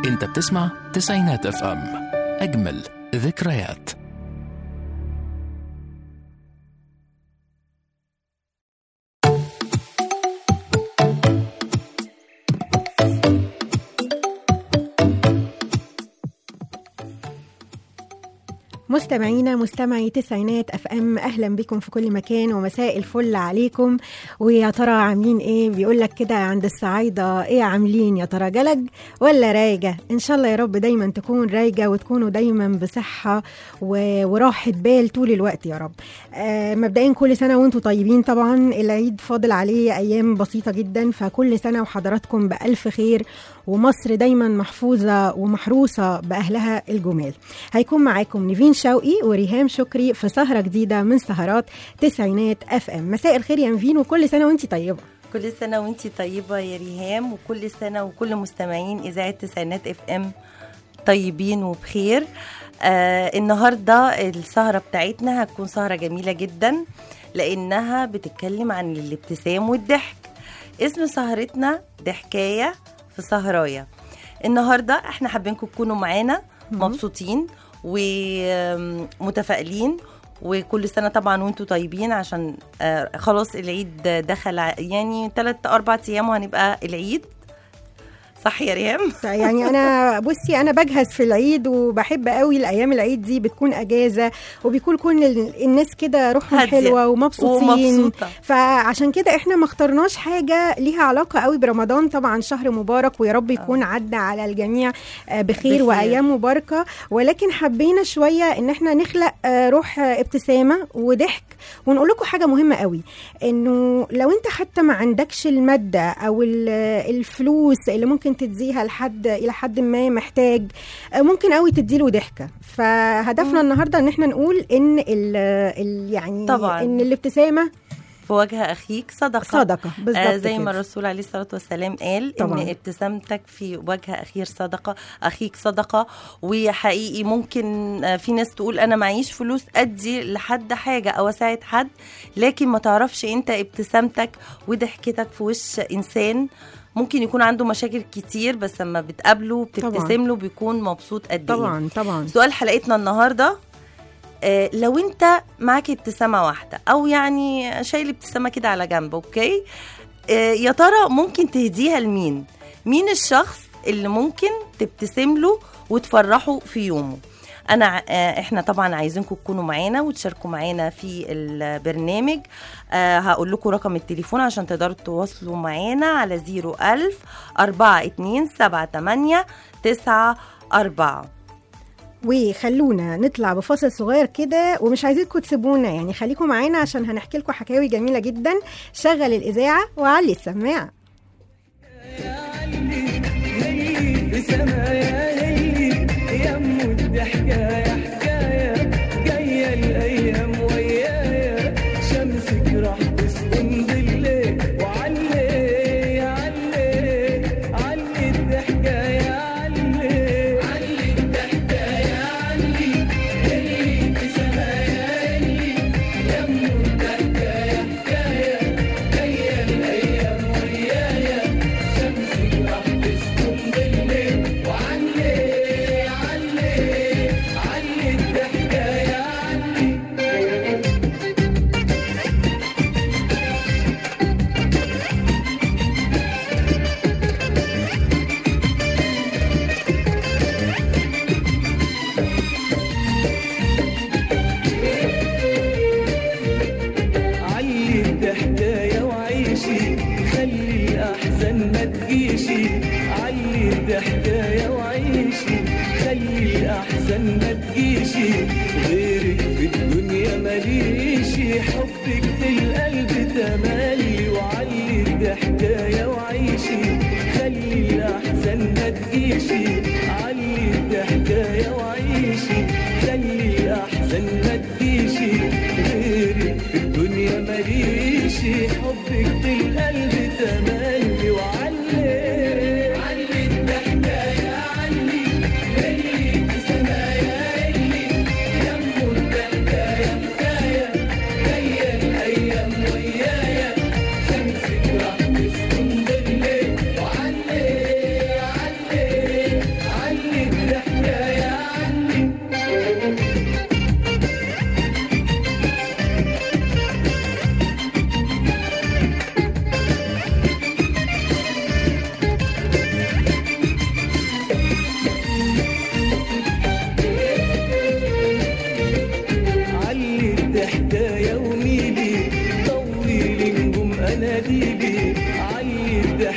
انت بتسمع تسعينات اف ام، اجمل ذكريات. مستمعي تسعينات اف ام، اهلا بكم في كل مكان ومساء الفل عليكم. ويا ترى عاملين ايه؟ بيقول لك كده عند الصعايده ايه عاملين؟ يا ترى جلج ولا رايجه؟ ان شاء الله يا رب دايما تكون رايجه وتكونوا دايما بصحه وراحه بال طول الوقت يا رب. مبدئيا كل سنه وانتم طيبين. طبعا العيد فاضل عليه ايام بسيطه جدا، فكل سنه وحضراتكم بالف خير، ومصر دايما محفوظه ومحروسه باهلها الجمال. هيكون معاكم نيفين شوقي وريهام شكري في سهرة جديدة من سهرات تسعينات اف ام. مساء الخير يا نيفين، وكل سنة وانتي طيبة. كل سنة وانتي طيبة يا ريهام، وكل سنة وكل مستمعين إذاعة تسعينات اف ام طيبين وبخير. النهاردة السهرة بتاعتنا هتكون سهرة جميلة جدا، لأنها بتتكلم عن الابتسام والضحك. اسم سهرتنا ضحكاية في سهراية. النهاردة احنا حابينكم تكونوا معانا مبسوطين ومتفائلين، وكل سنة طبعا وانتوا طيبين، عشان خلاص العيد دخل، يعني 3-4 أيام وهنبقى العيد. صح يا ريم؟ يعني أنا بصي أنا بجهز في العيد، وبحب قوي الأيام العيد دي، بتكون أجازة وبيكون كل الناس كده روحهم حلوة ومبسوطين. فعشان كده إحنا ما اخترناش حاجة ليها علاقة قوي برمضان. طبعا شهر مبارك ويا رب يكون عدى على الجميع بخير وأيام مباركة، ولكن حبينا شوية إن إحنا نخلق روح ابتسامة وضحك. ونقول لكم حاجة مهمة قوي، إنه لو أنت حتى ما عندكش المادة أو الفلوس اللي ممكن تديها إلى حد ما محتاج، ممكن قوي تديله ضحكة. فهدفنا النهاردة إن احنا نقول إن يعني طبعاً إن الابتسامة في وجه أخيك صدقة بالضبط. زي ما الرسول عليه الصلاة والسلام قال طبعاً. إن ابتسامتك في وجه أخيك صدقة. وحقيقي ممكن في ناس تقول أنا معيش فلوس أدي لحد حاجة أو أساعد حد، لكن ما تعرفش أنت ابتسامتك وضحكتك في وش إنسان ممكن يكون عنده مشاكل كتير، بس لما بتقابله وبتبتسم له بيكون مبسوط قد ايه. طبعا. سؤال حلقتنا النهارده، لو انت معاك ابتسامه واحده، او يعني شايل ابتسامه كده على جنب، اوكي، يا ترى ممكن تهديها لمين؟ مين الشخص اللي ممكن تبتسم له وتفرحه في يومه؟ احنا طبعا عايزينكم تكونوا معانا وتشاركوا معانا في البرنامج. هقول لكم رقم التليفون عشان تقدروا تواصلوا معانا على 010427894. وخلونا نطلع بفاصل صغير كده، ومش عايزينكم تسيبونا، يعني خليكم معانا عشان هنحكي لكم حكاوي جميلة جدا. شغل الإذاعة وعلي السماعة. حكاية جاية الأيام ويايا، شمسك راح تسكن بالليل، وعلي علي الضحكاية، علي الضحكاية، علي في سمايا، يم الضحكاية حكاية جاية الأيام ويايا، شمسك راح تسكن بالليل، وعلي حكاية وعيشي، خلي الأحزان ما تجيشي، غيرك في الدنيا ماليشي، حبك في القلب تملي، وعلي الضحكاية وعيشي، خلي الأحزان ما تجيشي، علي الضحكاية وعيشي، خلي الأحزان ما تجيشي، غيرك في الدنيا ماليشي، حبك في القلب تملي، وعلي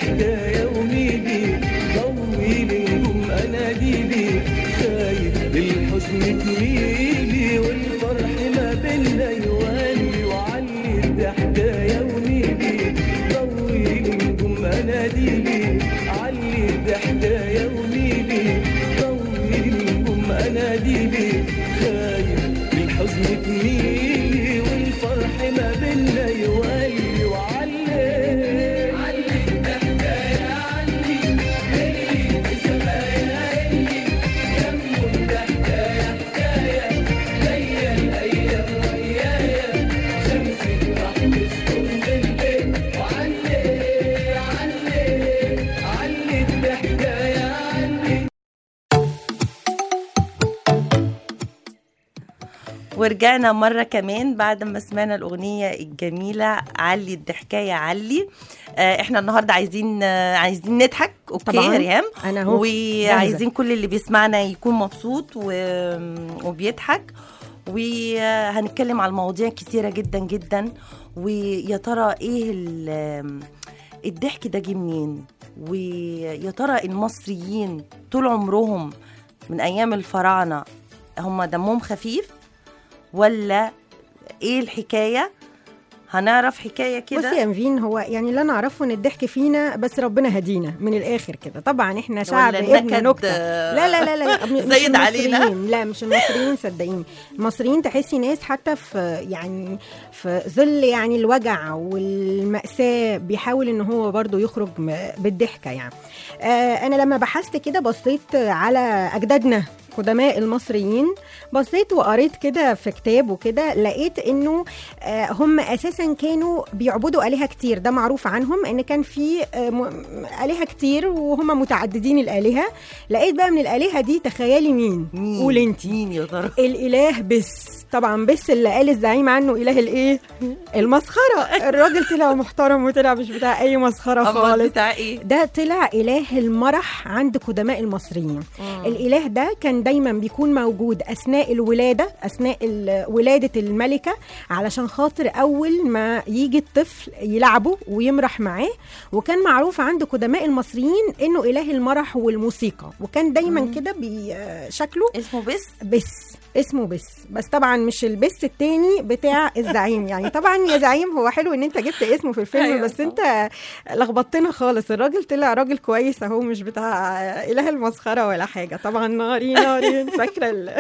حكاية وميلي ضوي لنجوم أناديلي خايف للحزن تميلي والفرح ما بينا يوالي وعلي الضحكاية وميلي ضوي لنجوم أناديلي علي الضحكاية وميلي ضوي لنجوم أناديلي خايف للحزن تميلي والفرح ما بينا يوالي وعلي ورجعنا مرة كمان بعد ما سمعنا الأغنية الجميلة علي الضحكاية علي. احنا النهاردة عايزين نضحك. اوكي يا ريهام، وعايزين كل اللي بيسمعنا يكون مبسوط وبيضحك، وهنتكلم على المواضيع كتيرة جدا جدا. ويا ترى ايه الضحك ده جه منين؟ ويا ترى المصريين طول عمرهم من ايام الفراعنة هم دمهم خفيف ولا ايه الحكاية؟ هنعرف حكاية كده. بصي يا نفين، هو يعني اللي انا اعرفه ان الضحك فينا، بس ربنا هدينا من الاخر كده. طبعا احنا شعب ابن نكتة. لا زايد علينا. لا مش المصريين، صدقيني المصريين تحسي ناس حتى في ظل يعني الوجع والمأساة بيحاول ان هو برضو يخرج بالضحكة يعني. انا لما بحثت كده بصيت على اجدادنا قدماء المصريين، بصيت وقريت كده في كتاب وكده، لقيت انه هم اساسا كانوا بيعبدوا آلهة كتير. ده معروف عنهم ان كان في آلهة كتير وهم متعددين الآلهة. لقيت بقى من الآلهة دي، تخيلي مين؟ قول انتي. مين يا ترى؟ الإله بس. طبعا بس اللي قال الزعيم عنه إله الايه؟ المسخرة. الراجل طلع محترم وطلع مش بتاع اي مسخرة خالص. بتاع ايه؟ ده طلع إله المرح عند قدماء المصريين. الإله ده كان دايما بيكون موجود أثناء الولادة، أثناء ولادة الملكة، علشان خاطر أول ما يجي الطفل يلعبه ويمرح معاه. وكان معروف عند قدماء المصريين إنه إله المرح والموسيقى، وكان دايما كده بشكله اسمه بس طبعا مش البس التاني بتاع الزعيم يعني. طبعا يا زعيم هو حلو ان انت جبت اسمه في الفيلم. أيوة. بس انت لخبطتنا خالص. الراجل طلع راجل كويس اهو، مش بتاع اله المسخره ولا حاجه. طبعا ناري فاكره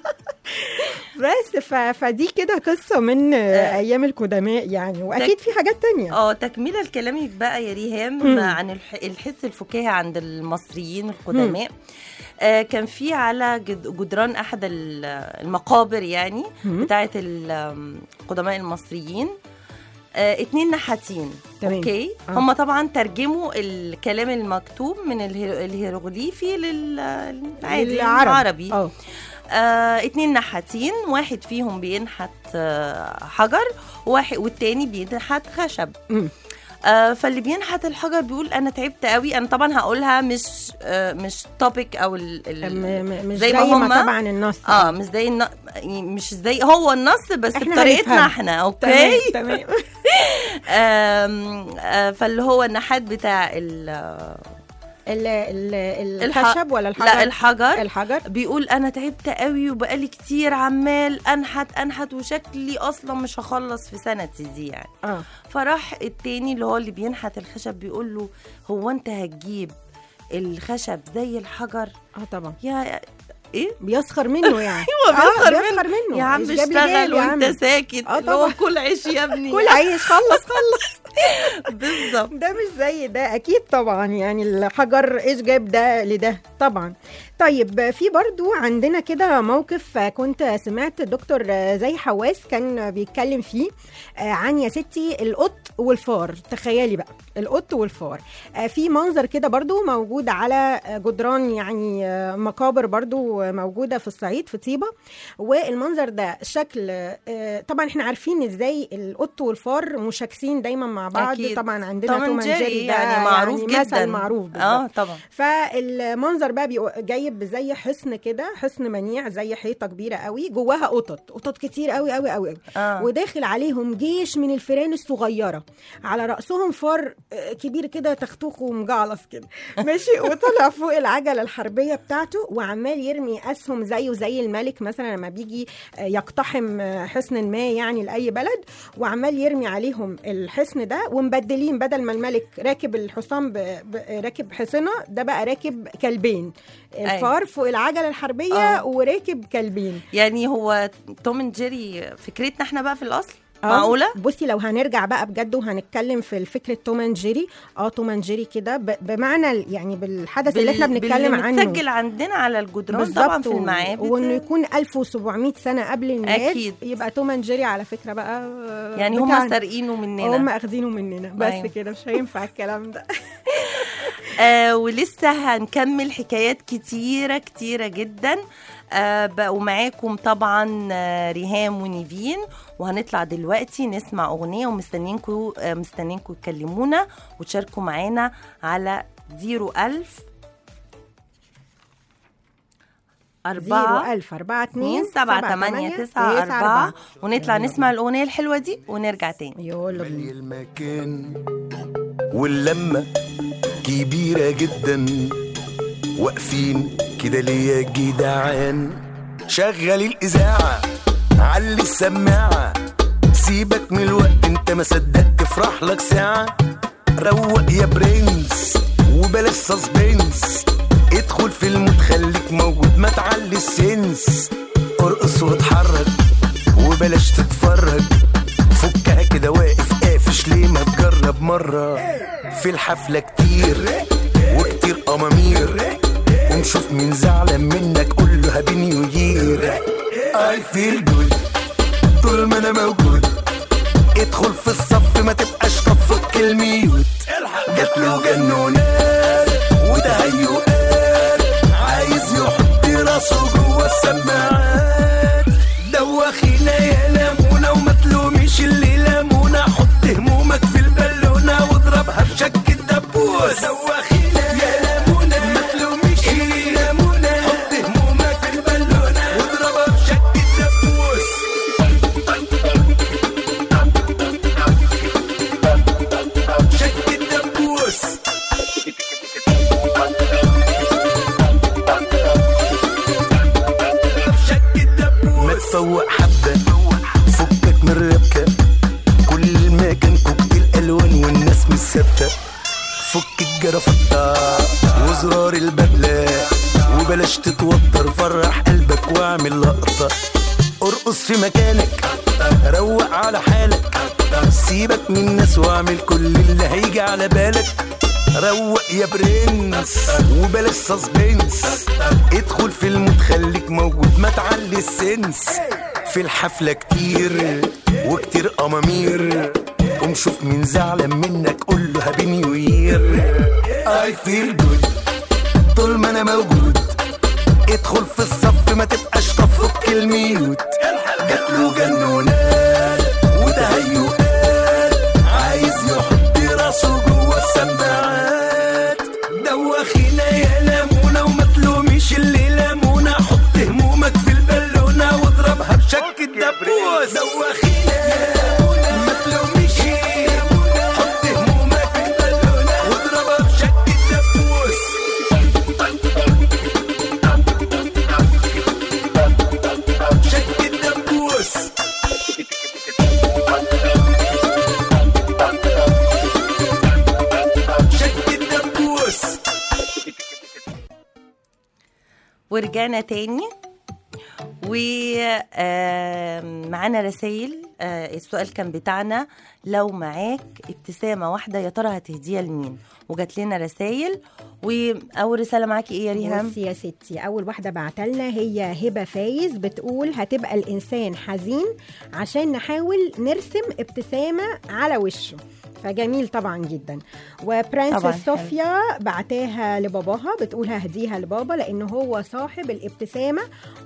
بس فدي كده قصه من ايام القدماء يعني. واكيد في حاجات تانية. تكمله لكلامك بقى يا ريهام عن الحس الفكاهي عند المصريين القدماء. كان في على جدران احد المقابر يعني بتاعه القدماء المصريين 2 نحاتين. اوكي. هم طبعا ترجموا الكلام المكتوب من الهيروغليفي للعربي. 2 نحاتين، واحد فيهم بينحت حجر والتاني بينحت خشب. فاللي بينحت الحجر بيقول انا تعبت قوي. انا طبعا هقولها مش توبيك او مش زي ما طبعا النص. مش زي هو النص، بس بطريقتنا احنا. اوكي تمام. فاللي هو النحات بتاع الخشب ولا الحجر؟ لا الحجر بيقول انا تعبت قوي وبقالي كتير عمال انحت وشكلي اصلا مش هخلص في سنتي دي يعني. فراح التاني اللي هو اللي بينحت الخشب بيقول له هو انت هتجيب الخشب زي الحجر؟ طبعا. يا ايه بيسخر منه يعني. بيسخر منه. يا عم اشتغل وانت ساكت. هو كل عيش يا ابني. كل عيش، خلص بالظبط. ده مش زي ده اكيد طبعا يعني. الحجر ايش جاب ده لده طبعا. طيب في برضو عندنا كده موقف كنت سمعت الدكتور زي حواس كان بيتكلم فيه عن يا ستي القط والفار. تخيلي بقى القط والفار. في منظر كده برضو موجود على جدران يعني مقابر برضو موجودة في الصعيد في طيبة. والمنظر ده شكل طبعا احنا عارفين ازاي القط والفار مشاكسين دايما مع بعض. أكيد. طبعا عندنا توم اند جيري يعني معروف يعني جدا، مثل معروف. طبعا. فالمنظر بقى جايب زي حصن كده، حصن منيع زي حيطة كبيرة قوي، جواها قطط كتير قوي وداخل عليهم جيش من الفئران الصغيرة، على رأسهم فار كبير كده تختوخ ومجعلص كده ماشي، وطلع فوق العجله الحربيه بتاعته وعمال يرمي اسهم زيه زي الملك مثلا لما بيجي يقتحم حصن ما يعني لاي بلد، وعمال يرمي عليهم الحصن ده، ومبدلين بدل ما الملك راكب الحصان راكب حصنه، ده بقى راكب كلبين، الفار فوق العجله الحربيه وراكب كلبين. يعني هو توم اند جيري فكرتنا احنا بقى في الاصل. معقولة؟ بصي لو هنرجع بقى بجد وهنتكلم في الفكرة توم اند جيري، توم اند جيري كده بمعنى يعني بالحدث اللي احنا بنتكلم عنه، بنسجل عندنا على الجدران طبعا في المعابد، وانه يكون 1700 سنة قبل الميلاد أكيد. يبقى توم اند جيري على فكرة بقى يعني هم سارقينه مننا، هم اخذينه مننا بس كده، مش هينفع الكلام ده. ولسه هنكمل حكايات كتيرة كتيرة جدا، ومعاكم طبعا ريهام ونيفين، وهنطلع دلوقتي نسمع أغنية، ومستنينكم تكلمونا وتشاركوا معانا على 01000 4 ونطلع نسمع الأغنية الحلوة دي ونرجع تاني. يلا بينا. المكان واللمة كبيرة جدا، واقفين كده ليا جدعان، شغل الإذاعة علي السماعة، سيبك من الوقت انت ما صدقت تفرح لك ساعة، روق يا برنس وبلاش سسبنس، ادخل في المود خليك موجود ما تعلي السنس، ارقص واتحرك وبلاش تتفرج، فكها كده واقف قافش ليه ما تجرب مرة، في الحفلة كتير وكتير أمامير، ونشوف مين زعلان منك قول له هابي نيو يير، I feel good طول ما انا موجود، ادخل في الصف ما تبقاش طفك الميوت، جات له جنونات وتهيؤات، عايز يحط راسه جوه السماعات، دوخينا يا لمونة وما تلوميش اللي لمونة، حط همومك في البالونة واضربها بشك الدبوس، دوخينا يا لمونة ما تلوميش اللي لمونة، حط همومك في البالونة واضربها بشك الدبوس، شك الدبوس، شك الدبوس، ما تفوق حبة فكك من الربكة، كل المكان كوكتيل الألوان والناس مش ثابتة، فك الجرافطة وزرار البدلة وبلاش تتوتر، فرح قلبك واعمل لقطة، ارقص في مكانك روق على حالك، سيبك من الناس واعمل كل اللي هيجي على بالك، روق يا برنس وبلاش سسبنس، ادخل في المود خليك موجود ما تعلي السنس، في الحفلة كتير وكتير أمامير، ومشوف مين زعلان منك قول له هابي نيو يير، I feel good طول ما انا موجود، ادخل في الصف ما تبقاش طفك الميوت، جات له جنونات وتهيؤات، عايز يحط راسه جوه السماعات، دوخينا يا لمونة وما تلوميش اللي لمونة، حط همومك في البالونة واضربها بشك الدبوس، دوخينا يا لمونة ما تلوميش اللي لمونة، حط همومك في البالونة واضربها بشك الدبوس، شك الدبوس، شك الدبوس. ورجعنا تاني ومعانا رسائل. السؤال كان بتاعنا لو معاك ابتسامة واحدة يا ترى هتهديها لمين؟ وجات لنا رسائل، وأول رسالة معاكي إيه يا ريهام؟ بصي يا ستي، أول واحدة بعتلنا هي هبة فايز، بتقول هتبقى الإنسان حزين عشان نحاول نرسم ابتسامة على وشه، فجميل طبعا جدا. وبرنسس صوفيا بعتاها لباباها، بتقول ههديها لبابا لأنه هو صاحب الابتسامة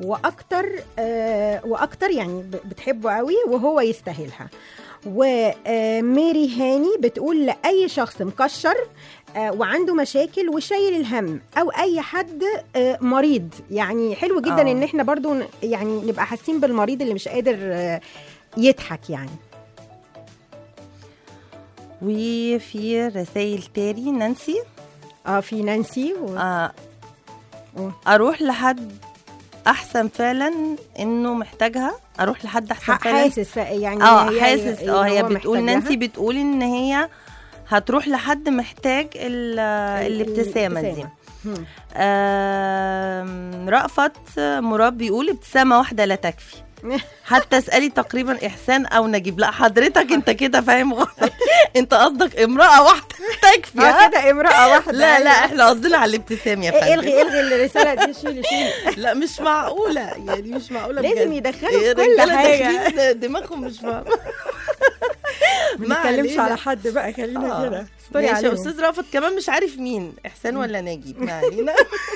وأكتر يعني بتحبه قوي وهو يستاهلها. وميري هاني بتقول لأي شخص مكشر وعنده مشاكل وشايل الهم أو أي حد مريض، يعني حلو جدا إن احنا برضو يعني نبقى حاسين بالمريض اللي مش قادر يضحك يعني. وفي رسائل تاني نانسي. في نانسي اروح لحد احسن فعلا انه محتاجها، اروح لحد احسن فعلا حاسس يعني حاسس هي بتقول نانسي بتقول ان هي هتروح لحد محتاج الابتسامه دي. رأفت مراد بيقول ابتسامه واحده لا تكفي حتى اسالي تقريبا احسان او نجيب. لا حضرتك انت كده فاهم غلط انت قصدك امراه واحده تكفي. كده امراه واحده. لا احنا قصدنا على الابتسام يا فندم. الغي الرساله دي، شيلي. لا مش معقوله يعني مش معقوله لازم يدخلوا في كل حاجه دماغهم مش فاهمه. ما نتكلمش على حد بقى، خلينا كده ماشي يا استاذ رأفت. كمان مش عارف مين احسان ولا نجيب، ما علينا.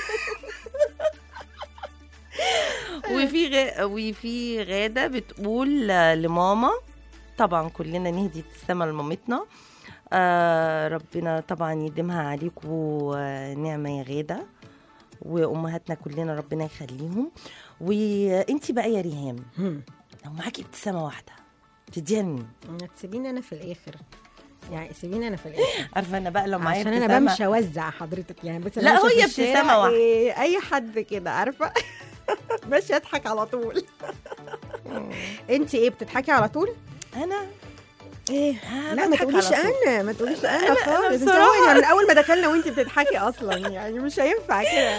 وفي غادة بتقول لماما، طبعا كلنا نهدي ابتسامة لمامتنا. ربنا طبعا يديمها عليكم نعمة يا غادة، وأمهاتنا كلنا ربنا يخليهم. وانتي بقى يا ريهام لو معاكي ابتسامة واحدة تديها لمين؟ تسيبيني أنا في الآخر، يعني سيبيني انا في الاخر. عارفه انا بقى لو معايا عشان انا بمشي اوزع حضرتك يعني. بس لا هي ابتسامه واحده اي حد كده عارفه ماشي اضحك على طول. انت ايه بتضحكي على طول؟ انا ايه لا ما تقوليش ما تقوليش انا خالص. انت يعني من اول ما دخلنا وانت بتضحكي اصلا، يعني مش هينفع كده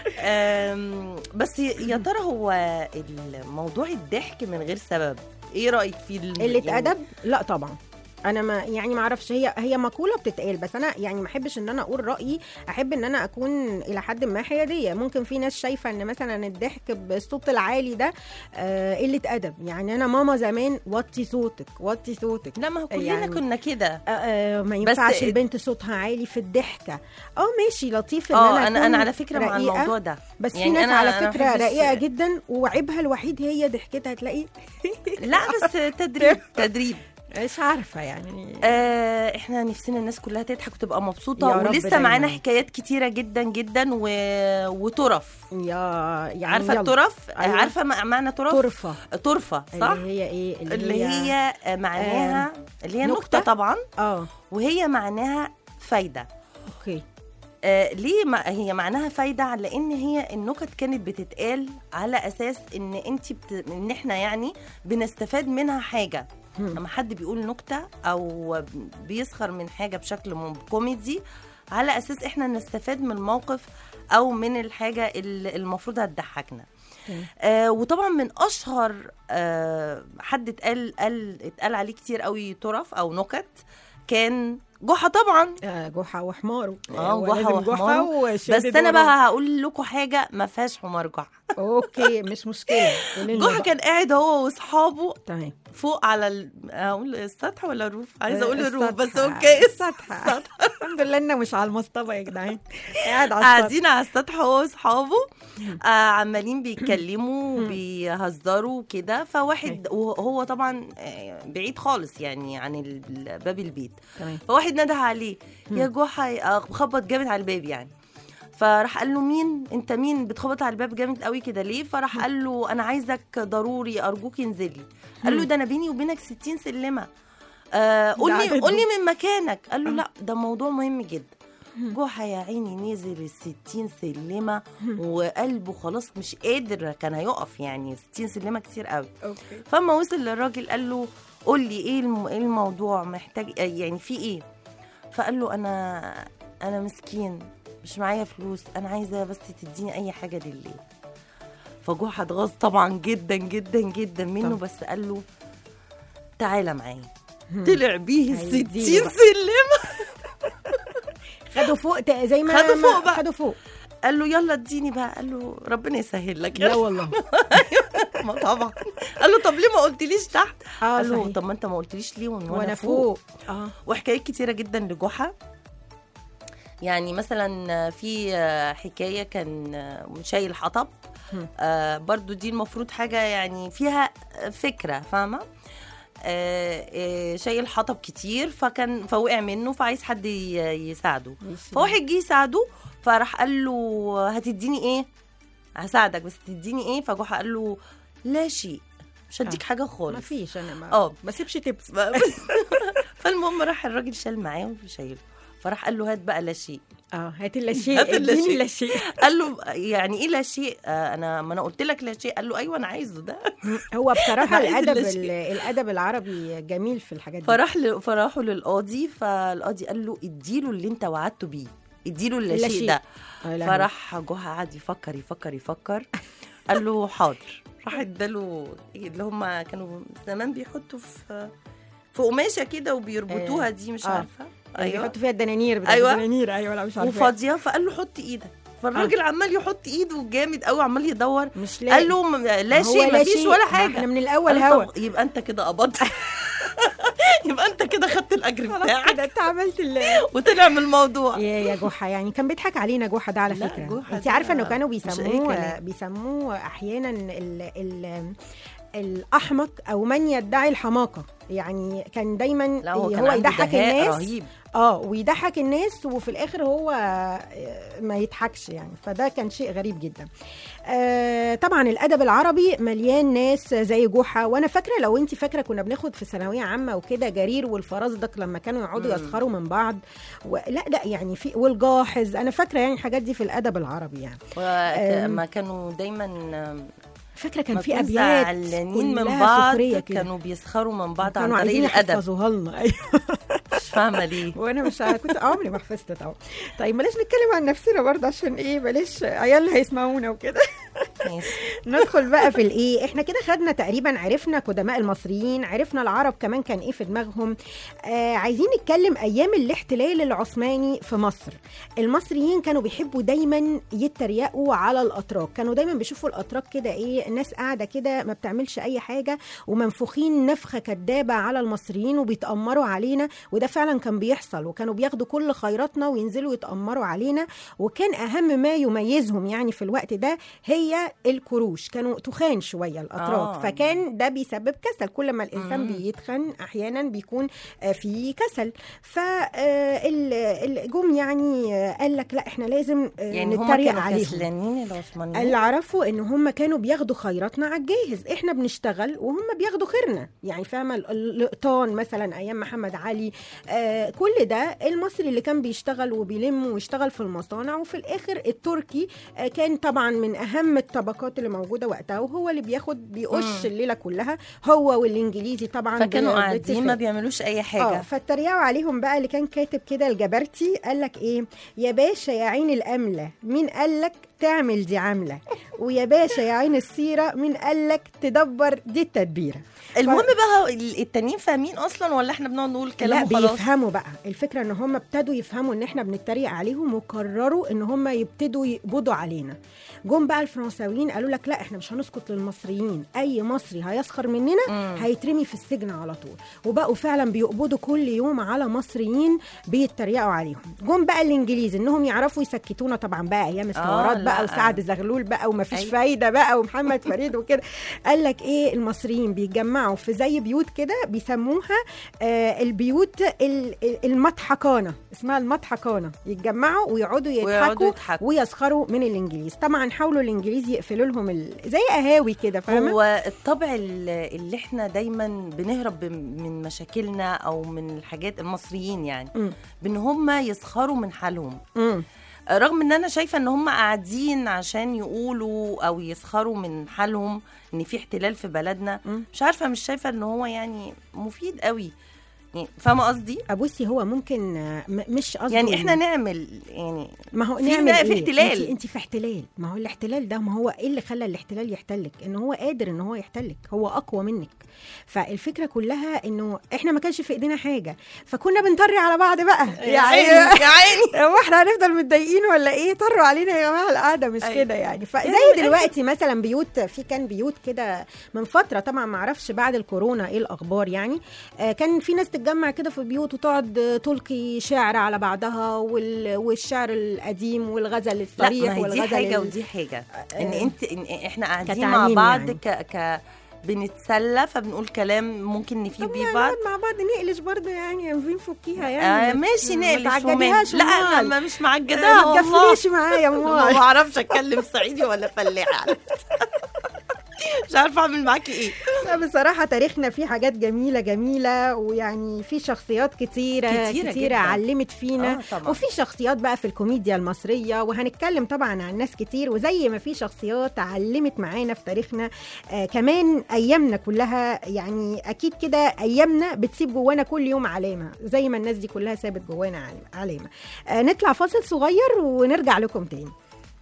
بس يا ترى هو الموضوع الضحك من غير سبب ايه رايك فيه؟ قله ادب؟ لا طبعا انا ما يعني ما اعرفش، هي مقوله بتتقال، بس انا يعني ما احبش ان انا اقول رايي. احب ان انا اكون الى حد ما حياديه. ممكن في ناس شايفه ان مثلا الضحك بالصوت العالي ده قله ادب. يعني انا ماما زمان وطي صوتك. لا ما كلنا يعني كنا كده. ما ينفعش البنت صوتها عالي في الضحكه. ماشي لطيف ان انا على فكره مع الموضوع ده. بس يعني في ناس على فكره رقيقه جدا وعيبها الوحيد هي ضحكتها تلاقي. لا بس تدريب مش عارفه يعني. احنا نفسنا الناس كلها تضحك وتبقى مبسوطه، ولسه معانا حكايات كتيره جدا جدا وطرف. يعني عارفه الطرف؟ أيوة. عارفه معنى طرفه صح؟ اللي هي ايه؟ اللي هي معناها اللي هي نكته طبعا. وهي معناها فايده. اوكي. ليه هي معناها فايده؟ لان هي النكت كانت بتتقال على اساس ان ان احنا يعني بنستفاد منها حاجه. لما حد بيقول نكته او بيسخر من حاجه بشكل كوميدي على اساس احنا نستفاد من الموقف او من الحاجه اللي المفروض هتضحكنا. وطبعا من اشهر حد اتقال عليه كتير قوي طرف او نكت كان جحا طبعا. جحا وحماره. جحا بس انا بقى هقول لكم حاجه ما فيهاش حمار جحا. اوكي مش مشكله. جحا كان قاعد هو واصحابه تمام فوق على اقول السطح ولا الروف؟ عايزه اقول الروف بس اوكي السطح. الحمد لله انه مش على المصطبه يا جدعان. قاعدين على السطح هو واصحابه عمالين بيتكلموا وبيهزروا كده. فواحد وهو طبعا بعيد خالص يعني عن باب البيت. فواحد نده عليه يا جحا، خبط جامد على الباب يعني. فراح قال له مين انت؟ مين بتخبط على الباب جامد قوي كده ليه؟ فراح قال له انا عايزك ضروري ارجوك انزلي. قال له ده انا بيني وبينك 60 سلمه. قولي من مكانك. قال له لا ده موضوع مهم جدا. جحا يا عيني نزل 60 سلمه وقلبه خلاص مش قادر كان هيقف، يعني 60 سلمه كتير قوي. فما وصل للراجل قال له قول لي ايه الموضوع، محتاج يعني في ايه؟ فقال له انا مسكين مش معايا فلوس، انا عايزه بس تديني اي حاجه لله. فجحا اتغاظ طبعا جدا جدا جدا منه. بس قال له تعالى معايا. طلع بيه 60 سلمه. خدوا فوق زي ما خدوا فوق. قال له يلا اديني بقى. قال له ربنا يسهل لك. لا والله. ما طبعا. قال له طب ليه ما قلتليش تحت؟ قال له طب ما انت ما قلتليش ليه وانا فوق. وحكايات كتيره جدا لجحا. يعني مثلا في حكايه كان شايل حطب. برضو دي المفروض حاجه يعني فيها فكره فاهمه. شايل حطب كتير فوقع منه فعايز حد يساعده. فواحد جه يساعده فراح قال له هتديني ايه؟ هساعدك بس تديني ايه؟ فجحا قال له لا شيء، مش هديك حاجه خالص. مفيش انا ما سيبش تبس. فالمهم راح الراجل شال معاه وشايله، فراح قال له هات بقى لا شيء. هات لا شيء، اديني لا شيء. قال له يعني ايه لا شيء؟ انا قلت لك لا شيء. قال له ايوه انا عايزه ده. هو بصراحه الادب العربي جميل في الحاجات دي. فراحوا للقاضي، فالقاضي قال له اديله اللي انت وعدته بيه، اديله اللا شيء ده. فراح جوها قعد يفكر قال له حاضر. راح اداله اللي هم كانوا زمان بيحطوا في قماشه كده وبيربطوها دي، مش عارفه. ايوه بيحطوا فيها الدنانير. ايوه الدنانير. ايوه لا مش عارفه. وفاضيه. فقال له حط ايدك. فالراجل عمال يحط ايده جامد قوي، عمال يدور، مش لاقي. قال له لا شيء، ما فيش ولا حاجه. احنا من الاول هوا. يبقى انت كده قبضت. يبقى انت كده خدت الاجر بتاعك كده، انت عملت وطلع من الموضوع. يا جحا يعني كان بيضحك علينا جحا ده على فكره. انت عارفه انه كانوا بيسموه احيانا الأحمق أو من يدعي الحماقة. يعني كان دايما هو يضحك الناس رهيب. ويضحك الناس وفي الآخر هو ما يضحكش يعني. فده كان شيء غريب جدا. طبعا الأدب العربي مليان ناس زي جحا. وأنا فاكرة، لو أنت فاكرة، كنا بناخد في ثانوية عامة وكده جرير والفرزدق لما كانوا يقعدوا يسخروا من بعض. لا يعني في والجاحظ. أنا فاكرة يعني الحاجات دي في الأدب العربي يعني. ما كانوا دايما فاكره كان في ابيات زعلانين من بعض، كانوا بيسخروا من بعض عن طريق الادب. يحفظوها لنا. ايوه مش فاهمه ليه. وانا مش كنت عمري ما حفظت طبعا. طيب بلاش نتكلم عن نفسنا برضه، عشان ايه؟ بلاش عيال هيسمعونا وكده. ندخل بقى في الايه. احنا كده خدنا تقريبا، عرفنا قدماء المصريين، عرفنا العرب كمان كان ايه في دماغهم. عايزين نتكلم ايام الاحتلال العثماني في مصر. المصريين كانوا بيحبوا دايما يتريقوا على الاتراك. كانوا دايما بيشوفوا الاتراك كده ايه، ناس قاعده كده ما بتعملش اي حاجه ومنفوخين نفخه كدابه على المصريين وبيتامروا علينا. وده فعلا كان بيحصل، وكانوا بياخدوا كل خيراتنا وينزلوا يتامروا علينا. وكان اهم ما يميزهم يعني في الوقت ده هي الكروش. كانوا تخان شويه الاتراك. فكان ده بيسبب كسل. كل ما الانسان بيتخن احيانا بيكون في كسل. فالجم يعني قال لك لا احنا لازم يعني نتريق هم عليهم. كسلانين العثمانيين. اللي عرفوا ان هم كانوا بياخدوا خيراتنا على الجاهز. احنا بنشتغل وهم بياخدوا خيرنا يعني. فاهمه؟ القطان مثلا ايام محمد علي. كل ده المصري اللي كان بيشتغل وبيلم ويشتغل في المصانع. وفي الاخر التركي كان طبعا من اهم الطبقات اللي موجوده وقتها، وهو اللي بيقش الليله كلها، هو والانجليزي طبعا. فكانوا قاعدين ما بيعملوش اي حاجه. فالتريقوا عليهم بقى. اللي كان كاتب كده الجبرتي قال لك ايه، يا باشا يا عين الامله مين قال لك تعمل دي عامله، ويا باشا يا عين السيره مين قال لك تدبر دي التدبيره. المهم بقى التانيين فاهمين اصلا ولا احنا بنقعد نقول كلام وخلاص؟ لا بيفهموا بقى. الفكره ان هم ابتدوا يفهموا ان احنا بنتريق عليهم، وقرروا ان هم يبتدوا يقبضوا علينا. جم بقى الفرنساويين قالوا لك لا احنا مش هنسكت للمصريين، اي مصري هيسخر مننا هيترمي في السجن على طول. وبقوا فعلا بيقبضوا كل يوم على مصريين بيتريقوا عليهم. جم بقى الانجليز انهم يعرفوا يسكتونا طبعا بقى ايام الثورات بقى وسعد زغلول بقى ومفيش فايده بقى ومحمد فريد وكده. قال لك ايه، المصريين بيتجمعوا في زي بيوت كده بيسموها البيوت المضحكانه، اسمها المضحكانه. يتجمعوا ويقعدوا يضحكوا ويسخروا من الانجليز. طبعا حاولوا الانجليز يقفلوا لهم زي قهاوي كده. فاهمه؟ هو الطبع اللي احنا دايما بنهرب من مشاكلنا او من الحاجات المصريين يعني بان هم يسخروا من حالهم. رغم ان انا شايفه ان هم قاعدين عشان يقولوا او يسخروا من حالهم ان في احتلال في بلدنا. مش عارفه، مش شايفه ان هو يعني مفيد قوي يعني. فاهمه قصدي؟ ابصي هو ممكن مش قصدي يعني احنا نعمل يعني ما هو نعمل في احتلال. انت في احتلال. ما هو الاحتلال ده، ما هو ايه اللي خلى الاحتلال يحتلك؟ ان هو قادر ان هو يحتلك، هو اقوى منك. فالفكره كلها انه احنا ما كانش في ايدينا حاجه، فكنا بنطري على بعض بقى. يا عيني هو احنا هنفضل متضايقين ولا ايه؟ طروا علينا يا جماعه القعده مش كده يعني. فزي دلوقتي مثلا بيوت، في كان بيوت كده من فتره، طبعا ما اعرفش بعد الكورونا ايه الاخبار يعني. كان في ناس تتجمع كده في بيوت وتقعد تلقي شعر على بعضها، والشعر القديم والغزل الصريح والغزل. دي حاجه ودي حاجه. إن احنا قاعدين مع بعض يعني. بنتسلى فبنقول كلام ممكن نفيد بيه بعض. مع بعض نقلش برضه يعني، نفسيها يعني. ماشي نقلش لا ما مش معجدها ما تقفليش معايا ما بعرفش اتكلم صعيدي ولا فلاحه. مش عارفه اعمل معاكي ايه. لا بصراحه تاريخنا فيه حاجات جميله جميله، ويعني في شخصيات كتيره علمت فينا. وفي شخصيات بقى في الكوميديا المصريه، وهنتكلم طبعا عن ناس كتير. وزي ما في شخصيات علمت معانا في تاريخنا، كمان ايامنا كلها يعني اكيد كده ايامنا بتسيب جوانا كل يوم علامه، زي ما الناس دي كلها سابت جوانا علامه. نطلع فاصل صغير ونرجع لكم تاني.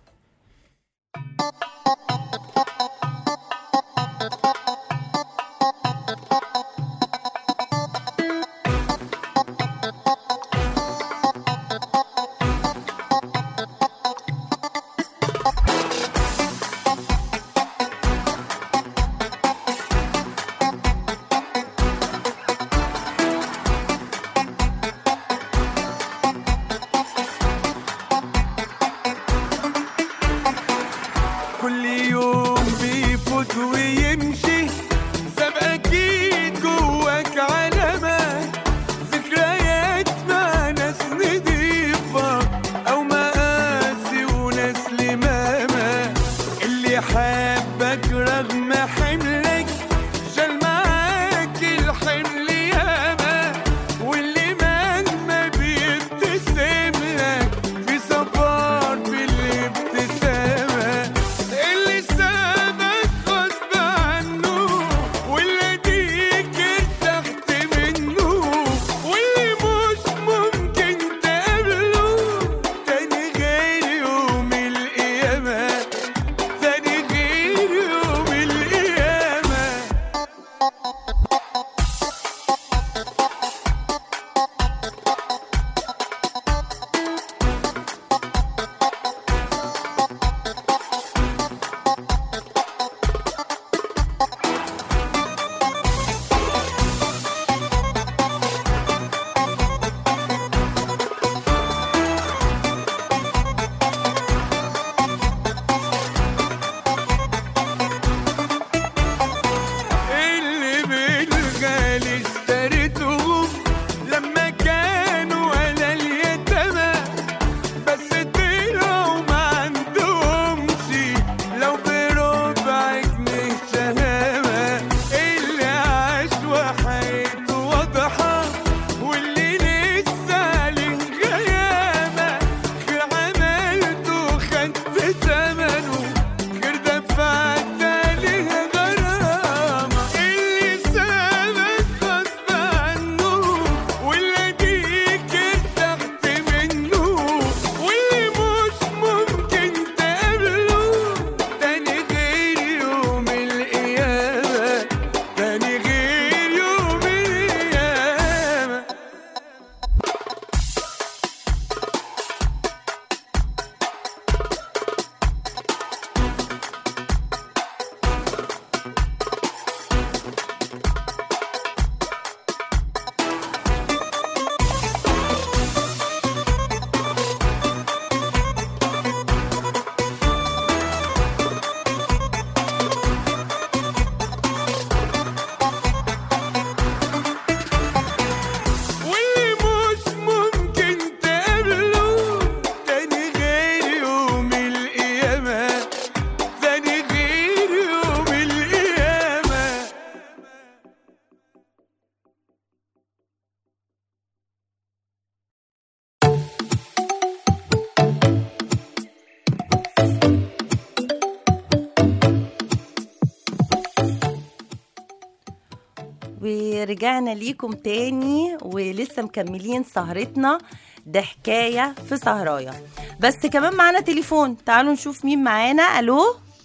ورجعنا ليكم تاني ولسه مكملين سهرتنا. ده حكاية في سهرايا، بس كمان معانا تليفون. تعالوا نشوف مين معانا. الو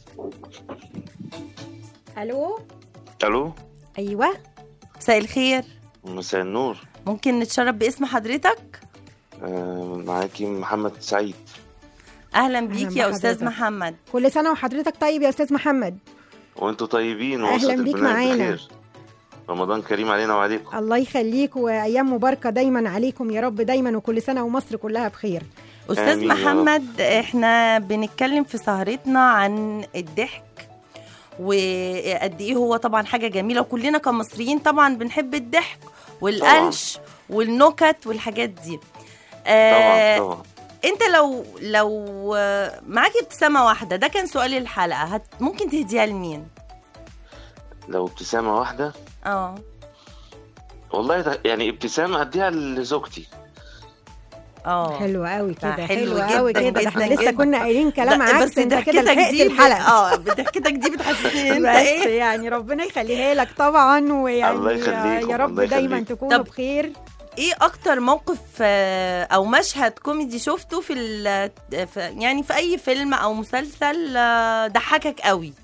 الو الو. ايوه مساء الخير. مساء النور. ممكن نتشرف باسم حضرتك؟ معاكي محمد سعيد. اهلا بيك يا استاذ محمد. كل سنه وحضرتك طيب يا استاذ محمد. وانتوا طيبين اهلا بيك معانا. رمضان كريم علينا وعليكم. الله يخليك، وايام مباركه دايما عليكم يا رب دايما، وكل سنه ومصر كلها بخير. استاذ محمد، احنا بنتكلم في سهرتنا عن الضحك وقد ايه هو طبعا حاجه جميله، وكلنا كمصريين طبعا بنحب الضحك والقلش والنكت والحاجات دي. طبعا. انت لو معاكي ابتسامه واحده، ده كان سؤال الحلقه، ممكن تهديها لمين؟ لو ابتسامة واحدة والله يعني ابتسامة أديها لزوجتي. حلو قوي كده، حلو قوي كده. جدا احنا لسه كنا قايلين كلام عكس، بس انت كده لحقت الحلقه. ضحكتك دي بتحسسني ان انت ايه يعني. ربنا يخليها لك طبعا، ويعني يا رب دايما تكونوا بخير. ايه اكتر موقف او مشهد كوميدي شفته يعني في اي فيلم او مسلسل ضحكك قوي؟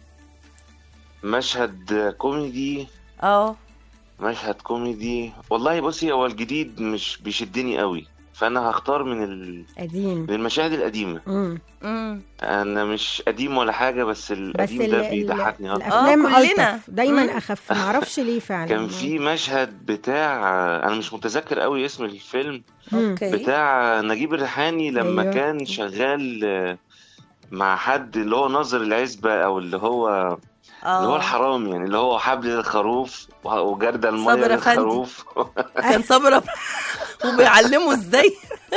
مشهد كوميدي مشهد كوميدي والله بصي، هو الجديد مش بيشدني قوي، فانا هختار من من المشاهد القديمه. انا مش قديم ولا حاجه، بس القديم ده بيضحكني اكتر. الافلام كلنا دايما اخف، معرفش ليه فعلا. كان في مشهد بتاع، انا مش متذكر قوي اسم الفيلم، بتاع نجيب الريحاني لما كان شغال مع حد اللي هو ناظر العزبه، او اللي هو الحرامي، يعني اللي هو حبل الخروف وجردل الميه للخروف. كان صبر وبيعلمه ازاي